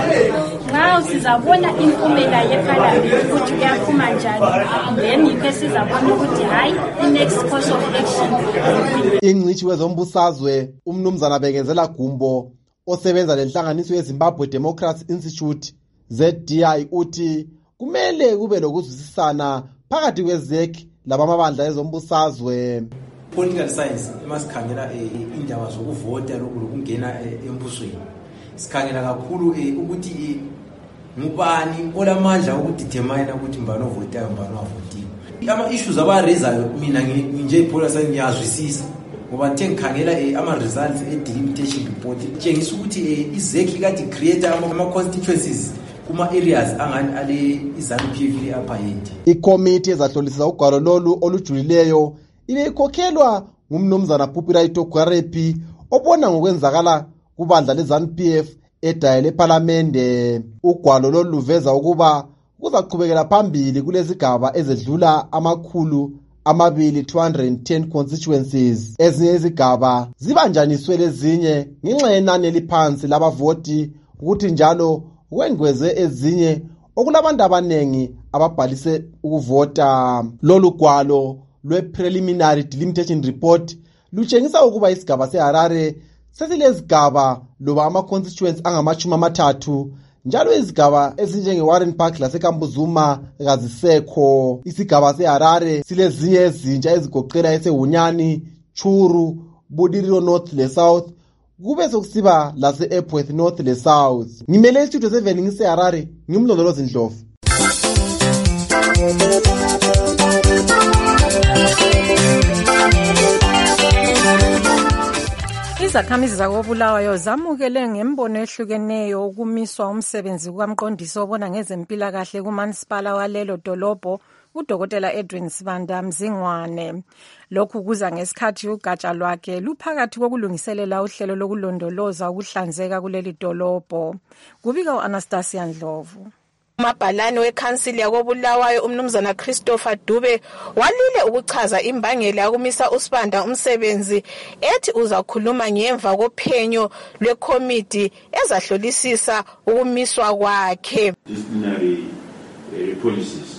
nxa sizabona impumela yeParliament ukuthi kuyaphuma njani then yikho sizabona ukuthi hayi i-next course of action. Ingcitshi wezombusazwe umnumzana Bekezela Gumbo osebenza lenhlanganiso yeZimbabwe Democracy Institute Z D I uthi kumele kube lokuzwisisana phakathi kwe-Z E C labamabandla ezombusazwe. Political science masikhangela indaba zokuvota lokungena embusweni sikhangela kakhulu ukuthi ngubani olamandla ukudetermine ukuthi mbani ovotayo mbani ovotile. Ama issues abarezayo mina nje ipolicy ngiyazwisisa ngoba ngithe ngikhangela ama-results e-delimitation report tshengisa ukuthi izeki kade create ama-constituencies kuma-areas angani ale iZANU-P F le-upper hand. Ikomiti ezahlolisisa ugwalo lolu olujulileyo ibe ikhokhelwa ngumnumzana Pupiraito Gwarepi obona ngokwenzakala kubandla leZANU-P F edayele ePhalamende. Ugwalo lolu luveza ukuba kuzaqhubekela phambili kulezigaba ezedlula amakhulu amabili two hundred ten constituencies. Ezinye izigaba zibanjaniswe lezinye ngenxa yenani eliphansi labavoti ukuthi njalo kwengweze ezinye okulabantu abanengi ababhalise ukuvota. Lolu gwalo lwe-preliminary delimitation report lutshengisa ukuba isigaba seHarare sesilezigaba loba ama-constituents angamashumi amathathu njalo izigaba ezinjenge-Warren Park laseKambuzuma kazisekho. Isigaba seHarare silezinye ezintsha ezigoqela eseHunyani, Churu, Budiriro North le South kube sokusiba lase-Epworth North le South. Ngimele istudio seven ngiseHarare, ngimlondolozi Ndlovu. Izakhamizi zakobulawayo zamukele ngembono ehlukeneyo ukumiswa umsebenzi kukamqondisi obona ngezempilakahle kumanisipala walelo dolobho udokotela Edwin Sibanda Mzingwane. Lokhu kuza ngesikhathi ugatsha lwakhe luphakathi kokulungiselela uhlelo lokulondoloza ukuhlanzeka kuleli dolobho. Kubika u-Anastasia Ndlovu. Umabhalane wekhansili yakobulawayo umnumzana Christopher Dube walile ukuchaza imbangela yakumisa uSibanda umsebenzi ethi uzakhuluma ngemva kophenyo lwekomiti ezahlolisisa ukumiswa kwakhe. Disciplinary uh, policies,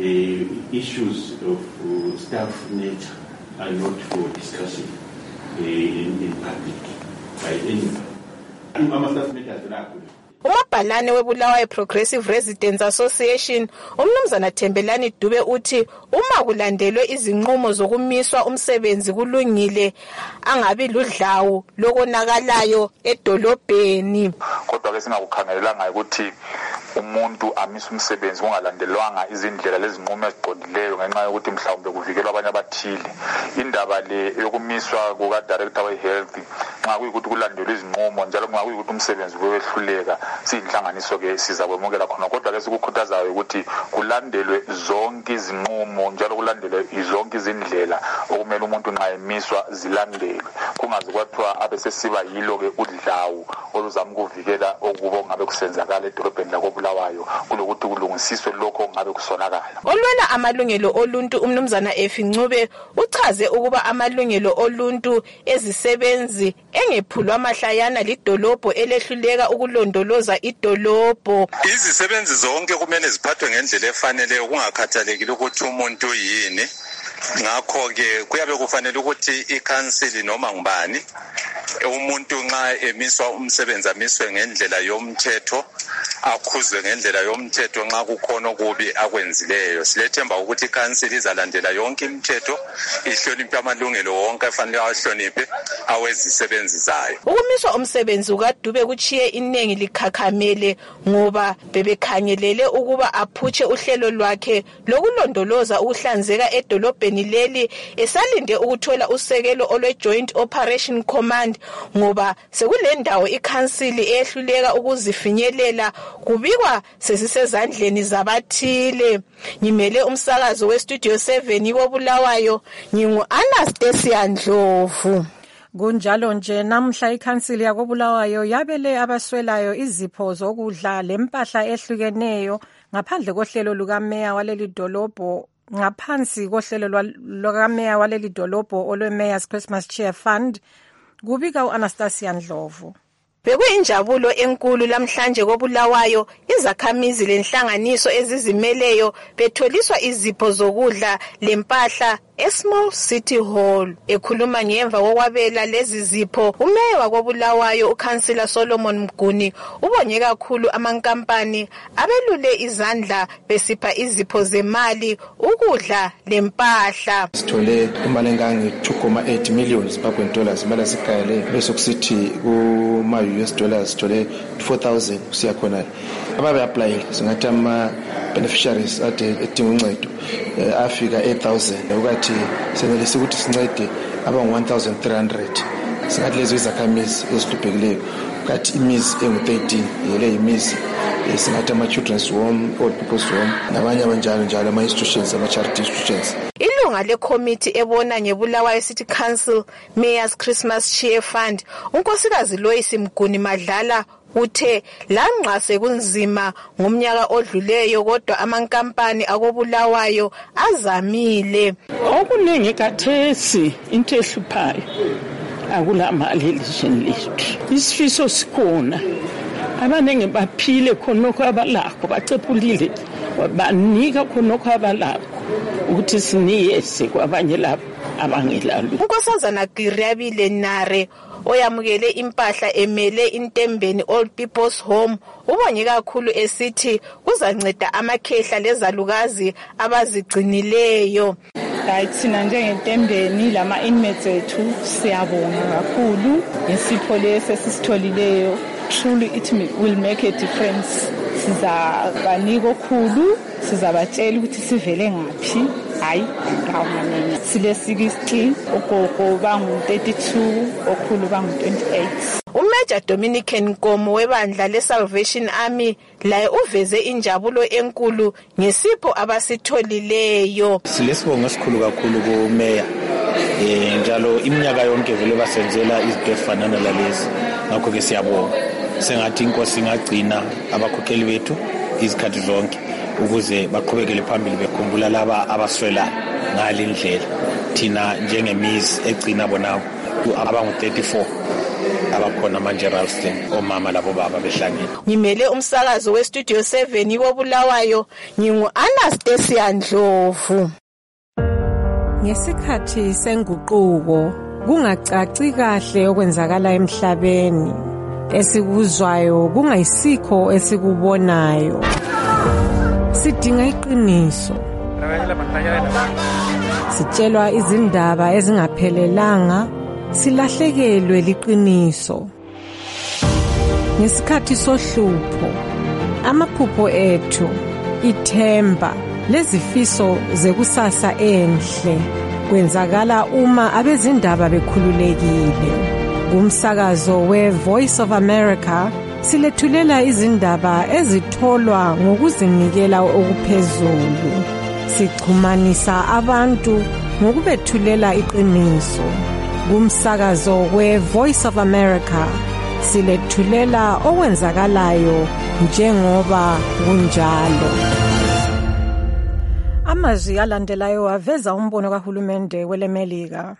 uh, issues of uh, staff nature are not for discussion uh, in, in public by anyone. Ama-staff matters are Umabhalane webulawayo Progressive Residents Association umnumzana Thembelani Dube uthi uma kulandelwe izinqumo zokumiswa umsebenzi kulungile angabi ludlawu lokonakalayo edolobheni. Kodwa ke singakukhangelanga ukuthi umuntu amisa umsebenzi kungalandelwanga izindlela lezinqumo eziqondileyo ngenxa yokuthi mhlawumbe kuvikelwa abanye abathile. Indaba le yokumiswa kuka Director we Health nxa kuyikuthi kulandelwe izinqumo njalo nxa kuyikuthi umsebenzi wehluleka siyinhlanganiso ke sizakwemukela khona, kodwa ke sikukhuthazayo ukuthi kulandelwe zonke izinqumo njalo kulandelwe zonke izindlela okumele umuntu nxa emiswa zilandelwe, kungaze kwathiwa abesesiba yilo ke udlawu oluzama ukuvikela okubo ngabe kusenzakala edolobheni lakobulawayo kulokuthi kulungisiswe lokho ngabe kusonakala. Olwela amalungelo oluntu umnumzana Efi Ncube uchaze ukuba amalungelo oluntu ezisebenzi engephulwa mahlayana lidolobho elehluleka ukulondoloza idolobho. Izisebenzi zonke kumele ziphathwe ngendlela efaneleyo kungakhathalekile ukuthi umuntu yini. Ngakho ke kuyabe kufanele ukuthi ikhansili noma ngubani umuntu nxa emiswa umsebenzi amiswe ngendlela yomthetho, akhuzwe ngendlela yomthetho nxa kukhona okubi akwenzileyo. Silethemba ukuthi ikhansili izalandela yonke imithetho, ihloniphe amalungelo wonke afanele ahloniphe awezisebenzi zayo. Ukumiswa umsebenzi ukaDube kuchiye inengi likhakhamele ngoba bebekhangelele ukuba aphutshe uhlelo lwakhe lokulondoloza ukuhlanzeka edolobheni leli esalinde ukuthola usekelo olwe Joint Operation Command ngoba sekulendawo ikhansili ehluleka ukuzifinyelela kubikwa sesisezandleni zabathile. Ngimele umsakazo westudio seven kobulawayo ngingu Anastasia Ndlovu. Kunjalo nje namhla ikhansili yakobulawayo yabele abaswelayo izipho zokudla lempahla ehlukeneyo ngaphandle kohlelo lukameya waleli dolobho ngaphansi kohlelo lukameya waleli dolobho olwe Mayor's Christmas Cheer Fund. Kubika u-Anastasia Ndlovu. Bekuyinjabulo enkulu lamhlanje kobulawayo izakhamizi lenhlanganiso ezizimeleyo betholiswa izipho zokudla lempahla eSmall City Hall. Ekhuluma ngemva kokwabela lezi zipho umeya wakobulawayo uKhansila Solomon Mguni ubonge kakhulu amankampani abelule izandla besipha izipho zemali ukudla lempahla. Sithole imali engange two point eight million Zimbabwean dollars imali sikayele bese kusithi kuma U S dollars sithole four thousand kusiya khona ababe apply singathi ama beneficiaries ade edinga uncedo afika eight thousand ukuthi senelise ukuthi sincede abangu one thousand three hundred singathi lezo izakhamizi ezihluphekileyo kathi imizi engu-thirteen yele imizi singathi ama-children's home, old people's home nabanye abanjalo njalo ama-institutions, ama-charity institutions. Ilunga lekhomithi ebona ngeBulawayo City Council Mayor's Christmas Cheer Fund unkosikazi Loyce Mguni Madlala uthe lanxa sekunzima ngomnyaka odluleyo kodwa amankampani akobulawayo azamile. Okuningi kathesi into ehluphayo akula mali elizweni lethu. Isifiso sikhona abanenge baphile khonokho abalakho bacephulile banika khonokho abalakho ukuthi siniyese kwabanye labo abangelalo. Unkosazana Giriabile Nare oyamukele impahla emele intembeni Old People's Home ubonye kakhulu esithi kuzanceda amakhehla lezalukazi abazigcinileyo. Hayi thina njengentembeni lama inmates ethu siyabonga kakhulu ngesipho lesi esisitholileyo. Truly it will make a difference. Sizabanika okhulu, sizabatshela ukuthi sivele ngaphi. Hayi ngawamana sile sixty ogogo bangu thirty-two okhulu bangu twenty-eight. Umajor Dominican Nkomo webandla leSalvation Army laye uveze injabulo enkulu ngesipho abasitholileyo. Silesibonga esikhulu kakhulu kuMayor eh njalo iminyaka yonke vele basenzela izinto ezifanana lalezi ngakho ke siyabonga sengathi inkosi ingagcina abakhokheli bethu izikhathi zonke ukuze baqhubekele phambili bekhumbula laba abaswelayo ngalindlela thina njengemizi egcina bona abangu thirty-four abakhona manje Ralston omama labo baba behlangene. Ngimele umsakazo weStudio seven ikobulawayo ngingu Anastasia Ndlovu. Ngesikhathi senguquko kungacaci kahle okwenzakala emhlabeni esikuzwayo kungayisikho esikubonayo. Sidinga iqiniso. Sitshelwa izindaba ezingaphelelanga silahlekelwe liqiniso. Ngesikhathi sohlupho amaphupho ethu ithemba lezifiso zekusasa enhle kwenzakala uma abezindaba bekhululekile. Kumsakazo we-Voice of America silethulela izindaba ezitholwa ngokuzinikela okuphezulu. Sichumanisa abantu ngokubethulela iqiniso. Kumsakazo we-Voice of America silethulela okwenzakalayo njengoba kunjalo. Amazwi alandelayo aveza umbono kahulumende welemelika.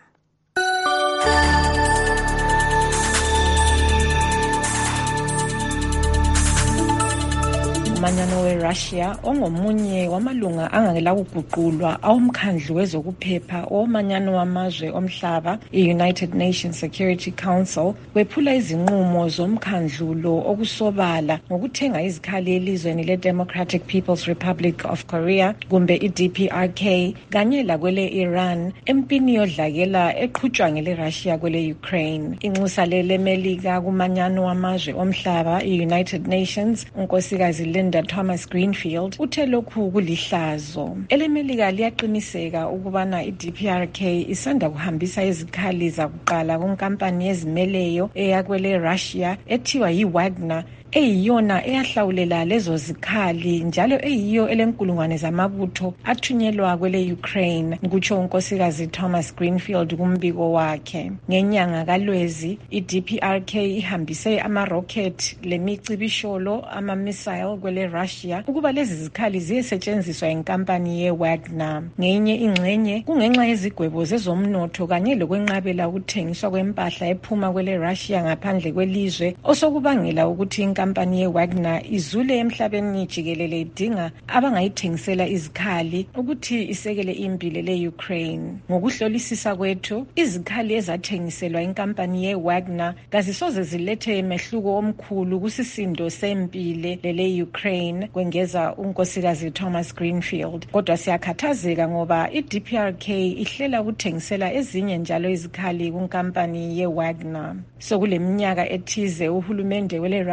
Umanyano weRussia ongomunye wamalunga angakela kuguqulwa awomkhandlu wezokuphepha omanyano wamazwe omhlaba i-United Nations Security Council wephula izinqumo zomkhandlu lo okusobala ngokuthenga izikhali elizweni le-Democratic People's Republic of Korea kumbe i-D P R K kanye lakwele Iran empini yodlakela eqhutshwa ngele-Russia kwele Ukraine. Inxusa lemelika kumanyano wamazwe omhlaba i-United Nations unkosikazi Linda Thomas Greenfield uthe lokhu kulihlazo. Elemelika liyaqiniseka ukubana i-D P R K isanda kuhambisa izikhali zakuqala kunkampani yezimeleyo eyakwele Russia ethiwa yi-Wagner eyiyona eyahlawulela lezo zikhali njalo eyiyo elenkulungwane zamabutho athunyelwa kwele Ukraine, kutsho unkosikazi Thomas Greenfield kumbiko wakhe. Ngenyanga kaLwezi i-D P R K ihambise ama-rocket lemicibisholo ama-missile kwele Russia ukuba lezi zikhali ziyesetshenziswa inkampani ye-Wagner. Ngenye ingxenye kungenxa yezigwebo zezomnotho kanye lokwenqabela ukuthengiswa kwempahla ephuma kwele Russia ngaphandle kwelizwe osokubangela ukuthi inkampani ye-Wagner izule emhlabeni jikelele idinga abangayithengisela izikhali ukuthi isekele impilo le-Ukraine. Ngokuhlolisisa kwethu, izikhali ezathengiselwa inkampani ye-Wagner kazisoze zilethe mehluko omkhulu kusisindo sempile lele-Ukraine, kwengeza unkosikazi Thomas Greenfield. Kodwa siyakhathazeka ngoba i-D P R K ihlela ukuthengisela ezinye njalo izikhali kunkampani ye-Wagner. So kule minyaka ethize uhulumende wele Russia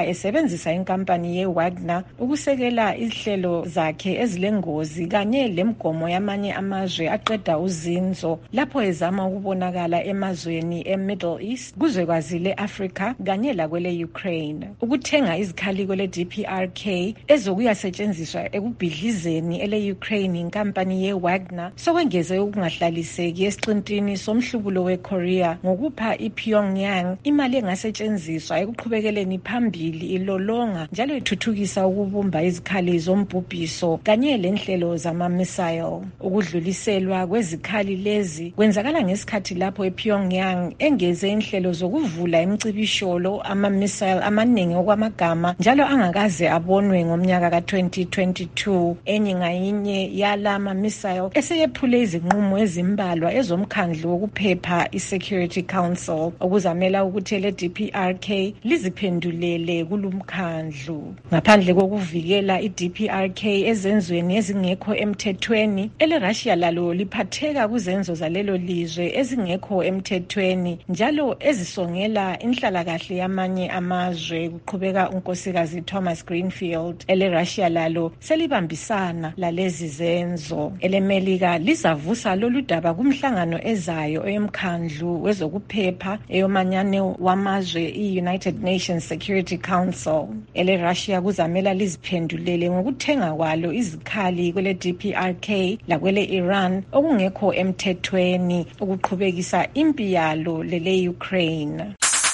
ukuba esebenzisa inkampani ye-Wagner ukusekela ihlelo zakhe ezilengozi kanye lemgomo yamanye amazwe aqeda uzinzo lapho ezama ukubonakala emazweni e-Middle East kuzwekazi le-Afrika kanye lakwele Ukraine. Ukuthenga izikhali kwele D P R K ezokuyasetshenziswa ekubhidlizeni ele-Ukraine inkampani ye-Wagner sokwengeze ukungahlaliseki esiqintini somhlubulo we-Korea ngokupha i-Pyongyang imali engasetshenziswa ekuqhubekeleni phambili ilolonga njalo ithuthukisa ukubumba izikhali zombhubhiso kanye lenhlelo zama-missile. Ukudluliselwa kwezikhali lezi kwenzakala ngesikhathi lapho ePyongyang engeze inhlelo zokuvula imicibisholo ama-missile amaningi okwamagama njalo angakaze abonwe ngomnyaka ka twenty twenty-two. Enye ngayinye yala ma-missile eseyephule izinqumo ezimbalwa ezomkhandlu wokuphepha i-Security Council okuzamela ukuthi le D P R K liziphendulele kulumkhandlu. Ngaphandle kokuvikela i-D P R K ezenzweni ezingekho emthethweni, ele-Russia lalo liphatheka kuzenzo zalelo lizwe ezingekho emthethweni njalo ezisongela inhlalakahle yamanye amazwe, kuqhubeka unkosikazi Thomas Greenfield. Ele-Russia lalo selibambisana lalezi zenzo. Ele-Melika lizavusa lolu daba kumhlangano ezayo eyomkhandlu wezokuphepha eyomanyane wamazwe i-United Nations Security Council. Ele-Russia kuzamela liziphendulele ngokuthenga kwalo izikhali kwele D P R K lakwele Iran okungekho emthethweni ukuqhubekisa impi yalo lele Ukraine.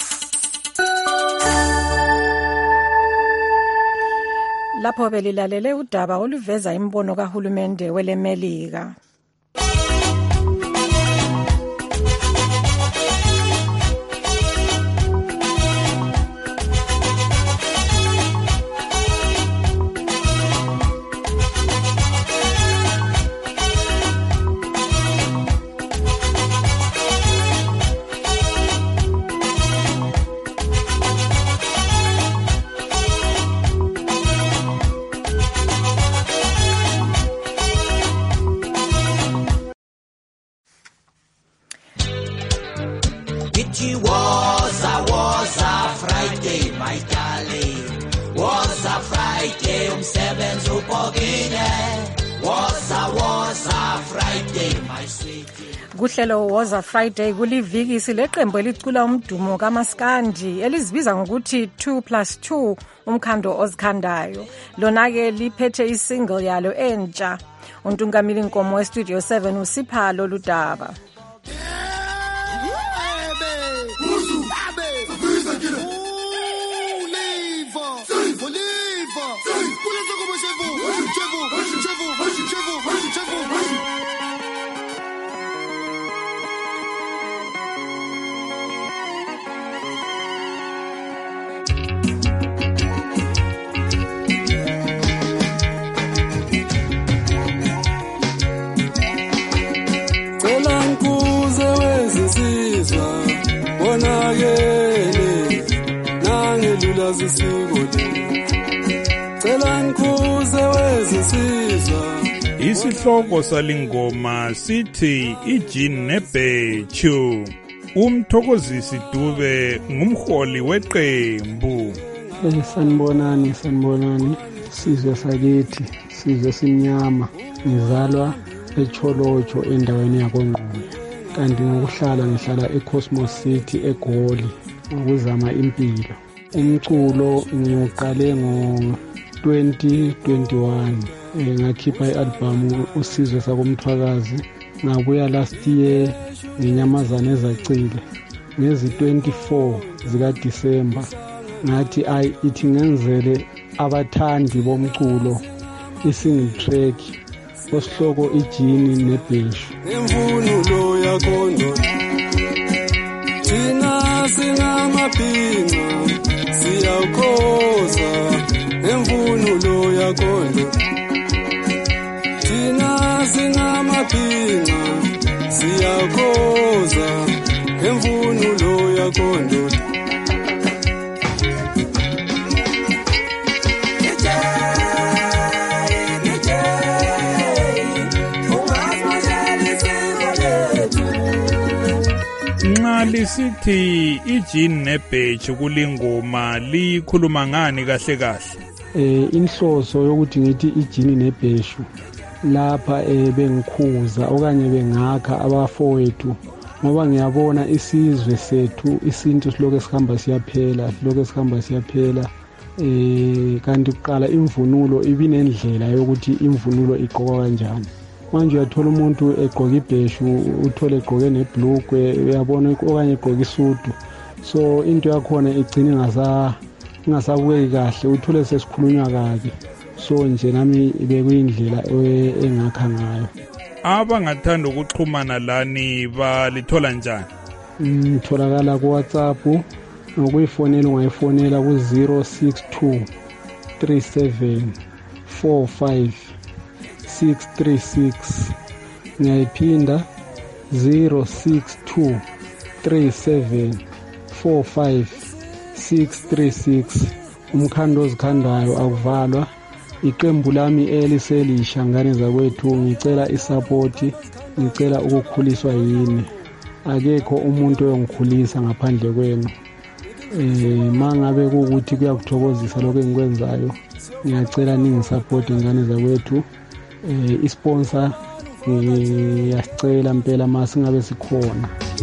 Lapho belilalele udaba oluveza imbono kahulumende weleMelika. Kuhlelo Woza Friday kulivikisi leqembu elicula umdumo kaMaskandi elizibiza ngokuthi two plus two umkhando ozikhandayo. Lona ke liphethe isingle yalo entsha. Untungamili Nkomo we Studio seven usipha lolu daba. Isihloko salingoma sithi ijini nebhechu. Umthokozisi Dube ngumholi weqembu. Sanibonani sanibonani sizwe sakithi sizwe simnyama ngizalwa eCholocho endaweni yakoNgqulu kanti ngokuhlala ngihlala eCosmos City eGoli ukuzama impilo. Umculo ngiqale ngo twenty twenty-one ngakhipha i-album usizwe sakomthwakazi ngabuya last year ngenyamazane ezacile ngezi twenty-four zika December ngathi ayi ithi ngenzele abathandi bomculo i-single track osihloko ijini nebheshu. Imvunulo yakhondo thina singamabhinqa siyakhoza imvunulo yakhondo thina singamabhinqa siyakhoza imvunulo yakhondo. lisithi ijini nebheji kulingoma likhuluma ngani kahle kahle? Eh inhloso yokuthi ngithi ijini nebheshu lapha eh bengikhuza okanye bengakha abafowethu ngoba ngiyabona isizwe sethu isintu siloko sihamba siyaphela siloko sihamba siyaphela eh kanti kuqala imvunulo ibinendlela yokuthi imvunulo igqokwa kanjani. Manje uyathola umuntu egqoka ibheshu uthole egqoke nebhlugwe uyabona okanye egqoka isudu, so into yakhona igcina ingasa ingasabukeki kahle uthole sesikhulunywa kabi, so nje nami bekuyindlela engakha ngayo. Abangathanda ukuxhumana lani balithola njani? Ngitholakala ku WhatsApp, ngokuyifonela ungayifonela ku zero six two three seven four five six three six, ngiyayiphinda zero six two three seven four five six three six. Umkhando ozikhandayo akuvalwa. Iqembu lami eliselisha ngane zakwethu ngicela isupport, ngicela ukukhuliswa yini. Akekho umuntu oyongikhulisa ngaphandle kwenu. Eh mangabe ukuthi kuyakuthokozisa lokho engikwenzayo, ngiyacela ningisupport ingane zakwethu. Eh isponsor ngiyacela impela mase ngabe sikhona.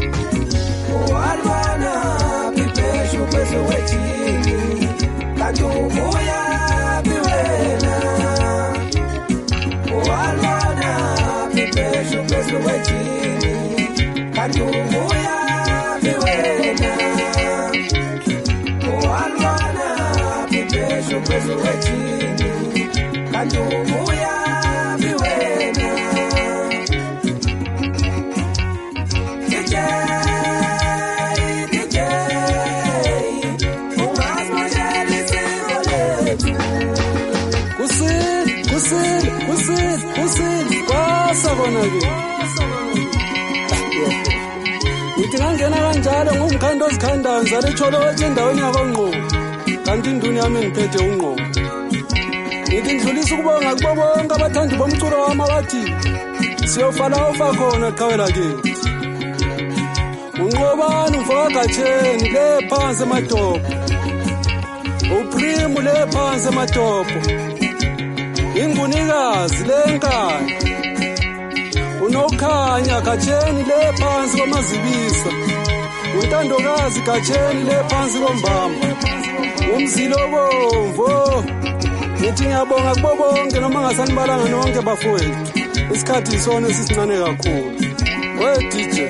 Ngithi ngangena kanjalo ngumkhando ozikhandayo ngizale echolotshe endaweni yakwangqomo, kanti induni yami ngiphethe ungqomo. Ngithi ngidlulisa ukubonga kubo bonke abathandi bomculo wami abathi siyofala ofa khona qhawela kithi. Unqobani umfakagatsheni le phansi emadopho, uPrimu le phansi emadopho, ingunikazi lenkani unokhanya gatsheni le phansi komazibisa, untandokazi gatsheni le phansi kombamba, umzilo bomvo. Ngithi ngiyabonga kubo bonke noma ngasanibalanga nonke bafowethu, isikhathi isona esisincane kakhulu. We D J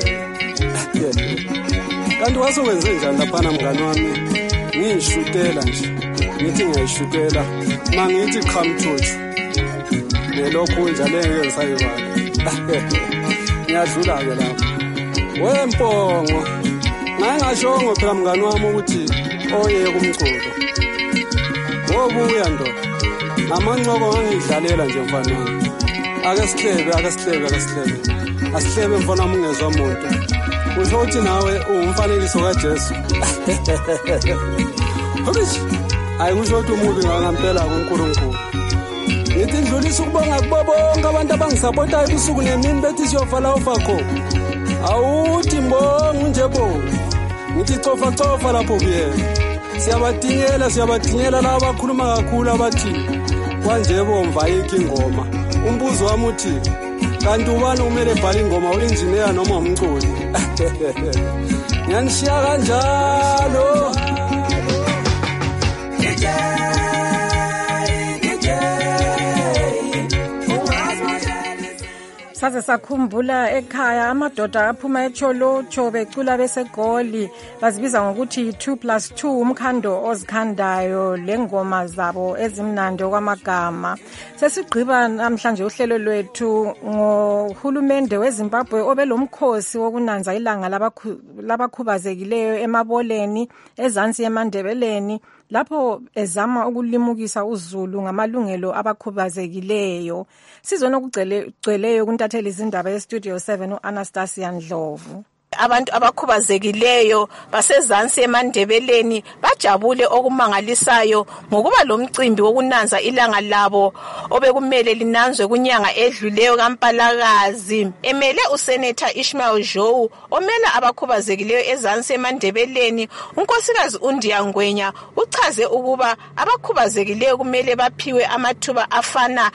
kanti wasokwenze njani laphana mngani wami? Ngiyishutela nje, ngithi ngiyayishutela mangithi come touch nelokhu njalo ngeke ngisayibala. Ngiyadlula ke lapho wempongo ngangashongo phela mngani wami ukuthi oye kumculo wobuya ndo amancoko ngangidlalela nje mfana wami. Ake sihlebe ake sihlebe ake sihlebe asihlebe mfana wami ungezwa umuntu usho ukuthi nawe umfanekiso kaJesu. Hobishi ayikusho ukuthi umubi ngampela kuNkulunkulu. Ngithi ndlulisa ukubonga kubo bonke abantu abangisapotayo ubusuku nemini bethi siyovala ofakho. Awuthi mbongo nje bo. Ngithi cofa cofa lapho kuyena. Siyabadingela siyabadingela laba abakhuluma kakhulu abathi kwanje bomva yiki ingoma. Umbuzo wami uthi kanti ubani umele ebhala ingoma ulengineer noma umculi? Ngiyanishiya kanjalo. Saze sakhumbula ekhaya amadoda aphuma echolotsho becula besegoli bazibiza ngokuthi two plus two umkhando ozikhandayo lengoma zabo ezimnandi okwamagama. Sesigqiba namhlanje uhlelo lwethu ngohulumende weZimbabwe obelomkhosi wokunanza ilanga labakhubazekileyo emaboleni ezansi eMandebeleni lapho ezama ukulimukisa uZulu ngamalungelo abakhubazekileyo. Sizona ukugceleyo kuntatheli izindaba eStudio seven uAnastasia Ndlovu. abantu abakhubazekileyo basezansi eMandebeleni bajabule okumangalisayo ngokuba lomcimbi wokunanza ilanga labo obekumele linanzwe kunyanga edluleyo kaMpalakazi. Emele uSenator Ishmael Joe omela abakhubazekileyo ezansi eMandebeleni, unkosikazi uNdiya Ngwenya uchaze ukuba abakhubazekileyo kumele baphiwe amathuba afana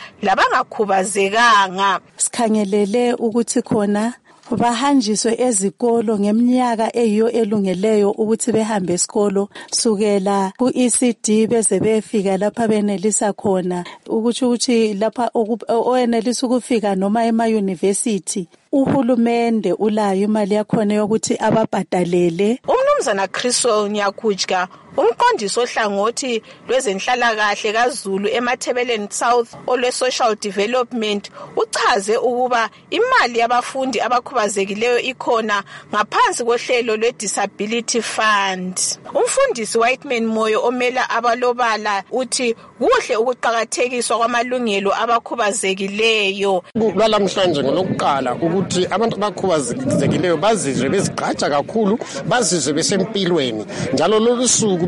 labangakhubazekanga. Sikhangelele ukuthi khona bahanjiswe ezikolo ngeminyaka eyiyo elungeleyo ukuthi behambe esikolo sukela ku-E C D beze befika lapha benelisa khona ukuthi ukuthi lapha oyenelisa ukufika noma ema-university. Uhulumende ulayo imali yakhona yokuthi ababhadalele. Umnumzana Chriswell Nyakujka umqondisi ohlangothi lwezenhlalakahle kaZulu eMathebeleni South olwe Social Development uchaze ukuba imali yabafundi abakhubazekileyo ikhona ngaphansi kohlelo lwe-Disability Fund. Umfundisi Whiteman Moyo omela abalobala uthi kuhle ukuqhakathekiswa kwamalungelo abakhubazekileyo. Lwalamhlanje ngolokuqala ukuthi abantu abakhubazekileyo bazizwe bezigqaja kakhulu, bazizwe besempilweni, njalo lolu suku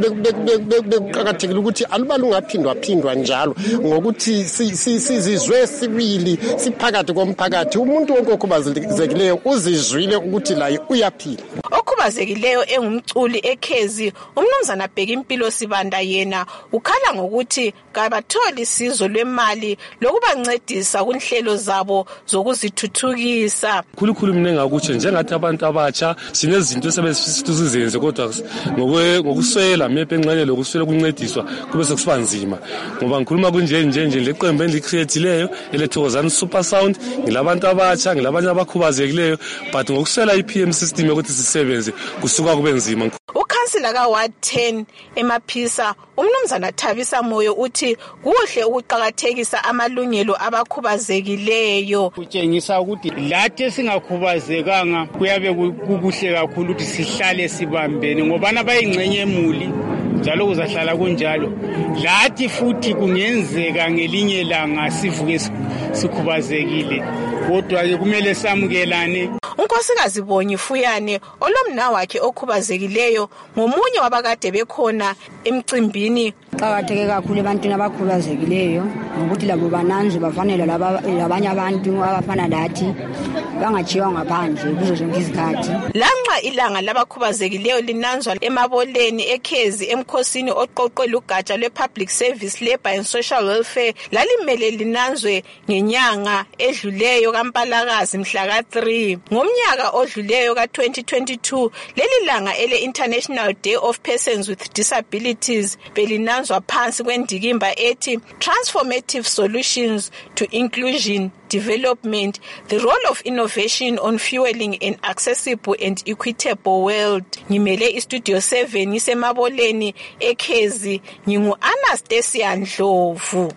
bekuqakathekile ukuthi aluba lungaphindwa phindwa njalo ngokuthi sizizwe sibili siphakathi komphakathi. Umuntu wonke okhubazekileyo uzizwile ukuthi laye uyaphila. Okhubazekileyo engumculi ekhezi umnumzana Bhekimpilo Sibanda yena ukhala ngokuthi kabatholi isizo lwemali lokubancedisa kunhlelo zabo zokuzithuthukisa. Khulukhulu mina ngakuthi njengathi abantu abatsha sinezinto esebesizenze kodwa ngokuswela mepe enxanye lokuswela kuncediswa kube sekusiba nzima, ngoba ngikhuluma kunje nje nje leqembu elicreatileyo elethokozana super sound ngilabantu abatsha ngilabanye abakhubazekileyo, but ngokuswela i-P M system ukuthi sisebenze kusuka kube nzima. Ukhansila ka Ward ten eMaphisa umnumzana Thabisa Moyo uthi kuhle ukuqhakathekisa amalungelo abakhubazekileyo. Kutshengisa ukuthi lathi singakhubazekanga kuyabe kukuhle kakhulu ukuthi sihlale sibambene ngoba nabayingcenye emuli njalo kuzahlala kunjalo. Lathi futhi kungenzeka ngelinye langa sivuke sikhubazekile, kodwa ke kumele samukelane. Unkosikazi Bonyi Fuyane olomna wakhe okhubazekileyo ngomunye wabakade bekhona emcimbini. Qhakatheke kakhulu ebantwini abakhubazekileyo ngokuthi labo bananzwe bafanele labanye abantu abafana lathi bangachiwa ngaphandle kuzo zonke izikhathi. Lanxa ilanga labakhubazekileyo linanzwa emaboleni ekhezi emkhosini oqoqwe lugatsha lwe-Public Service Labour and Social Welfare lalimele linanzwe ngenyanga edluleyo kaMpalakazi mhla ka three. Ngomnyaka odluleyo ka twenty twenty-two leli langa ele International Day of Persons with Disabilities belinanzwa phansi kwendikimba ethi Transformative Solutions to Inclusion Development, the role of innovation on fueling an accessible and equitable world. Ngimele istudio seven isemaboleni ekhezi, ngingu Anastasia Ndlovu.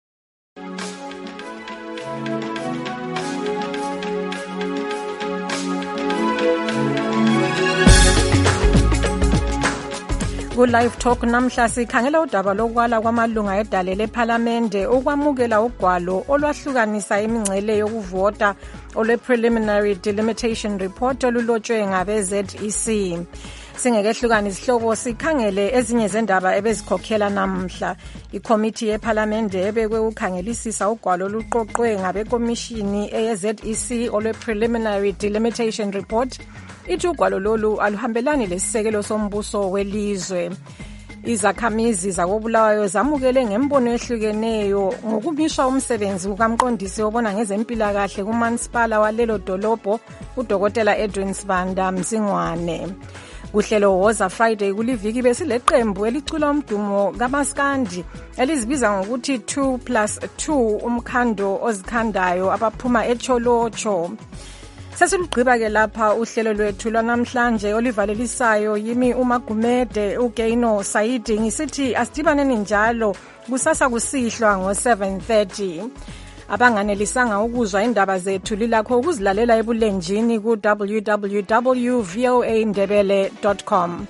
Ku-Live Talk namhla sikhangela udaba lokwala kwamalunga edale lephalamende ukwamukela ugwalo olwahlukanisa imingcele yokuvota olwe-Preliminary Delimitation Report olulotshwe ngabe-Z E C. Singekehlukana isihloko sikhangele ezinye zendaba ebezikhokhela namhla. Ikomiti yephalamende ebekwe ukhangelisisa ugwalo oluqoqwe ngabekomishini eye-Z E C olwe-Preliminary Delimitation Report ithi ugwalo lolu aluhambelani lesisekelo sombuso welizwe. Izakhamizi zakobulawayo zamukele ngembono ehlukeneyo ngokumiswa umsebenzi kukamqondisi obona ngezempilakahle kumansipala walelo dolobho udokotela Edwin Sibanda Msingwane. Kuhlelo Woza Friday kuliviki besileqembu elicula umdumo kaMaskandi elizibiza ngokuthi two plus two umkhando ozikhandayo abaphuma eCholocho. Sesilugqiba ke lapha uhlelo lwethu lwanamhlanje olivalelisayo yimi uMagumede uGeino Saidi ngisithi asidibaneni njalo kusasa kusihlwa ngo seven thirty. Abanganelisanga ukuzwa indaba zethu lilakho ukuzilalela ebulenjini ku w w w dot voa ndebele dot com.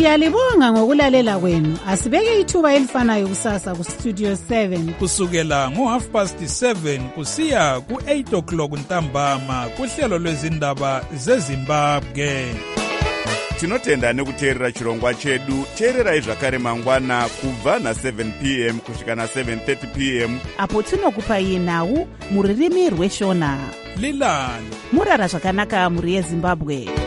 Siyalibonga ngokulalela kwenu. Asibeke ithuba elifanayo kusasa ku Studio seven kusukela ngo half past seven kusiya ku eight o'clock ntambama kuhlelo lwezindaba zeZimbabwe. Tinotenda nekuteerera chirongwa chedu. Teererai zvakare mangwana kubva na seven p m kusvika na seven thirty p m apo tinokupai nhau muririmi rweshona. Lilani murara zvakanaka muri yeZimbabwe.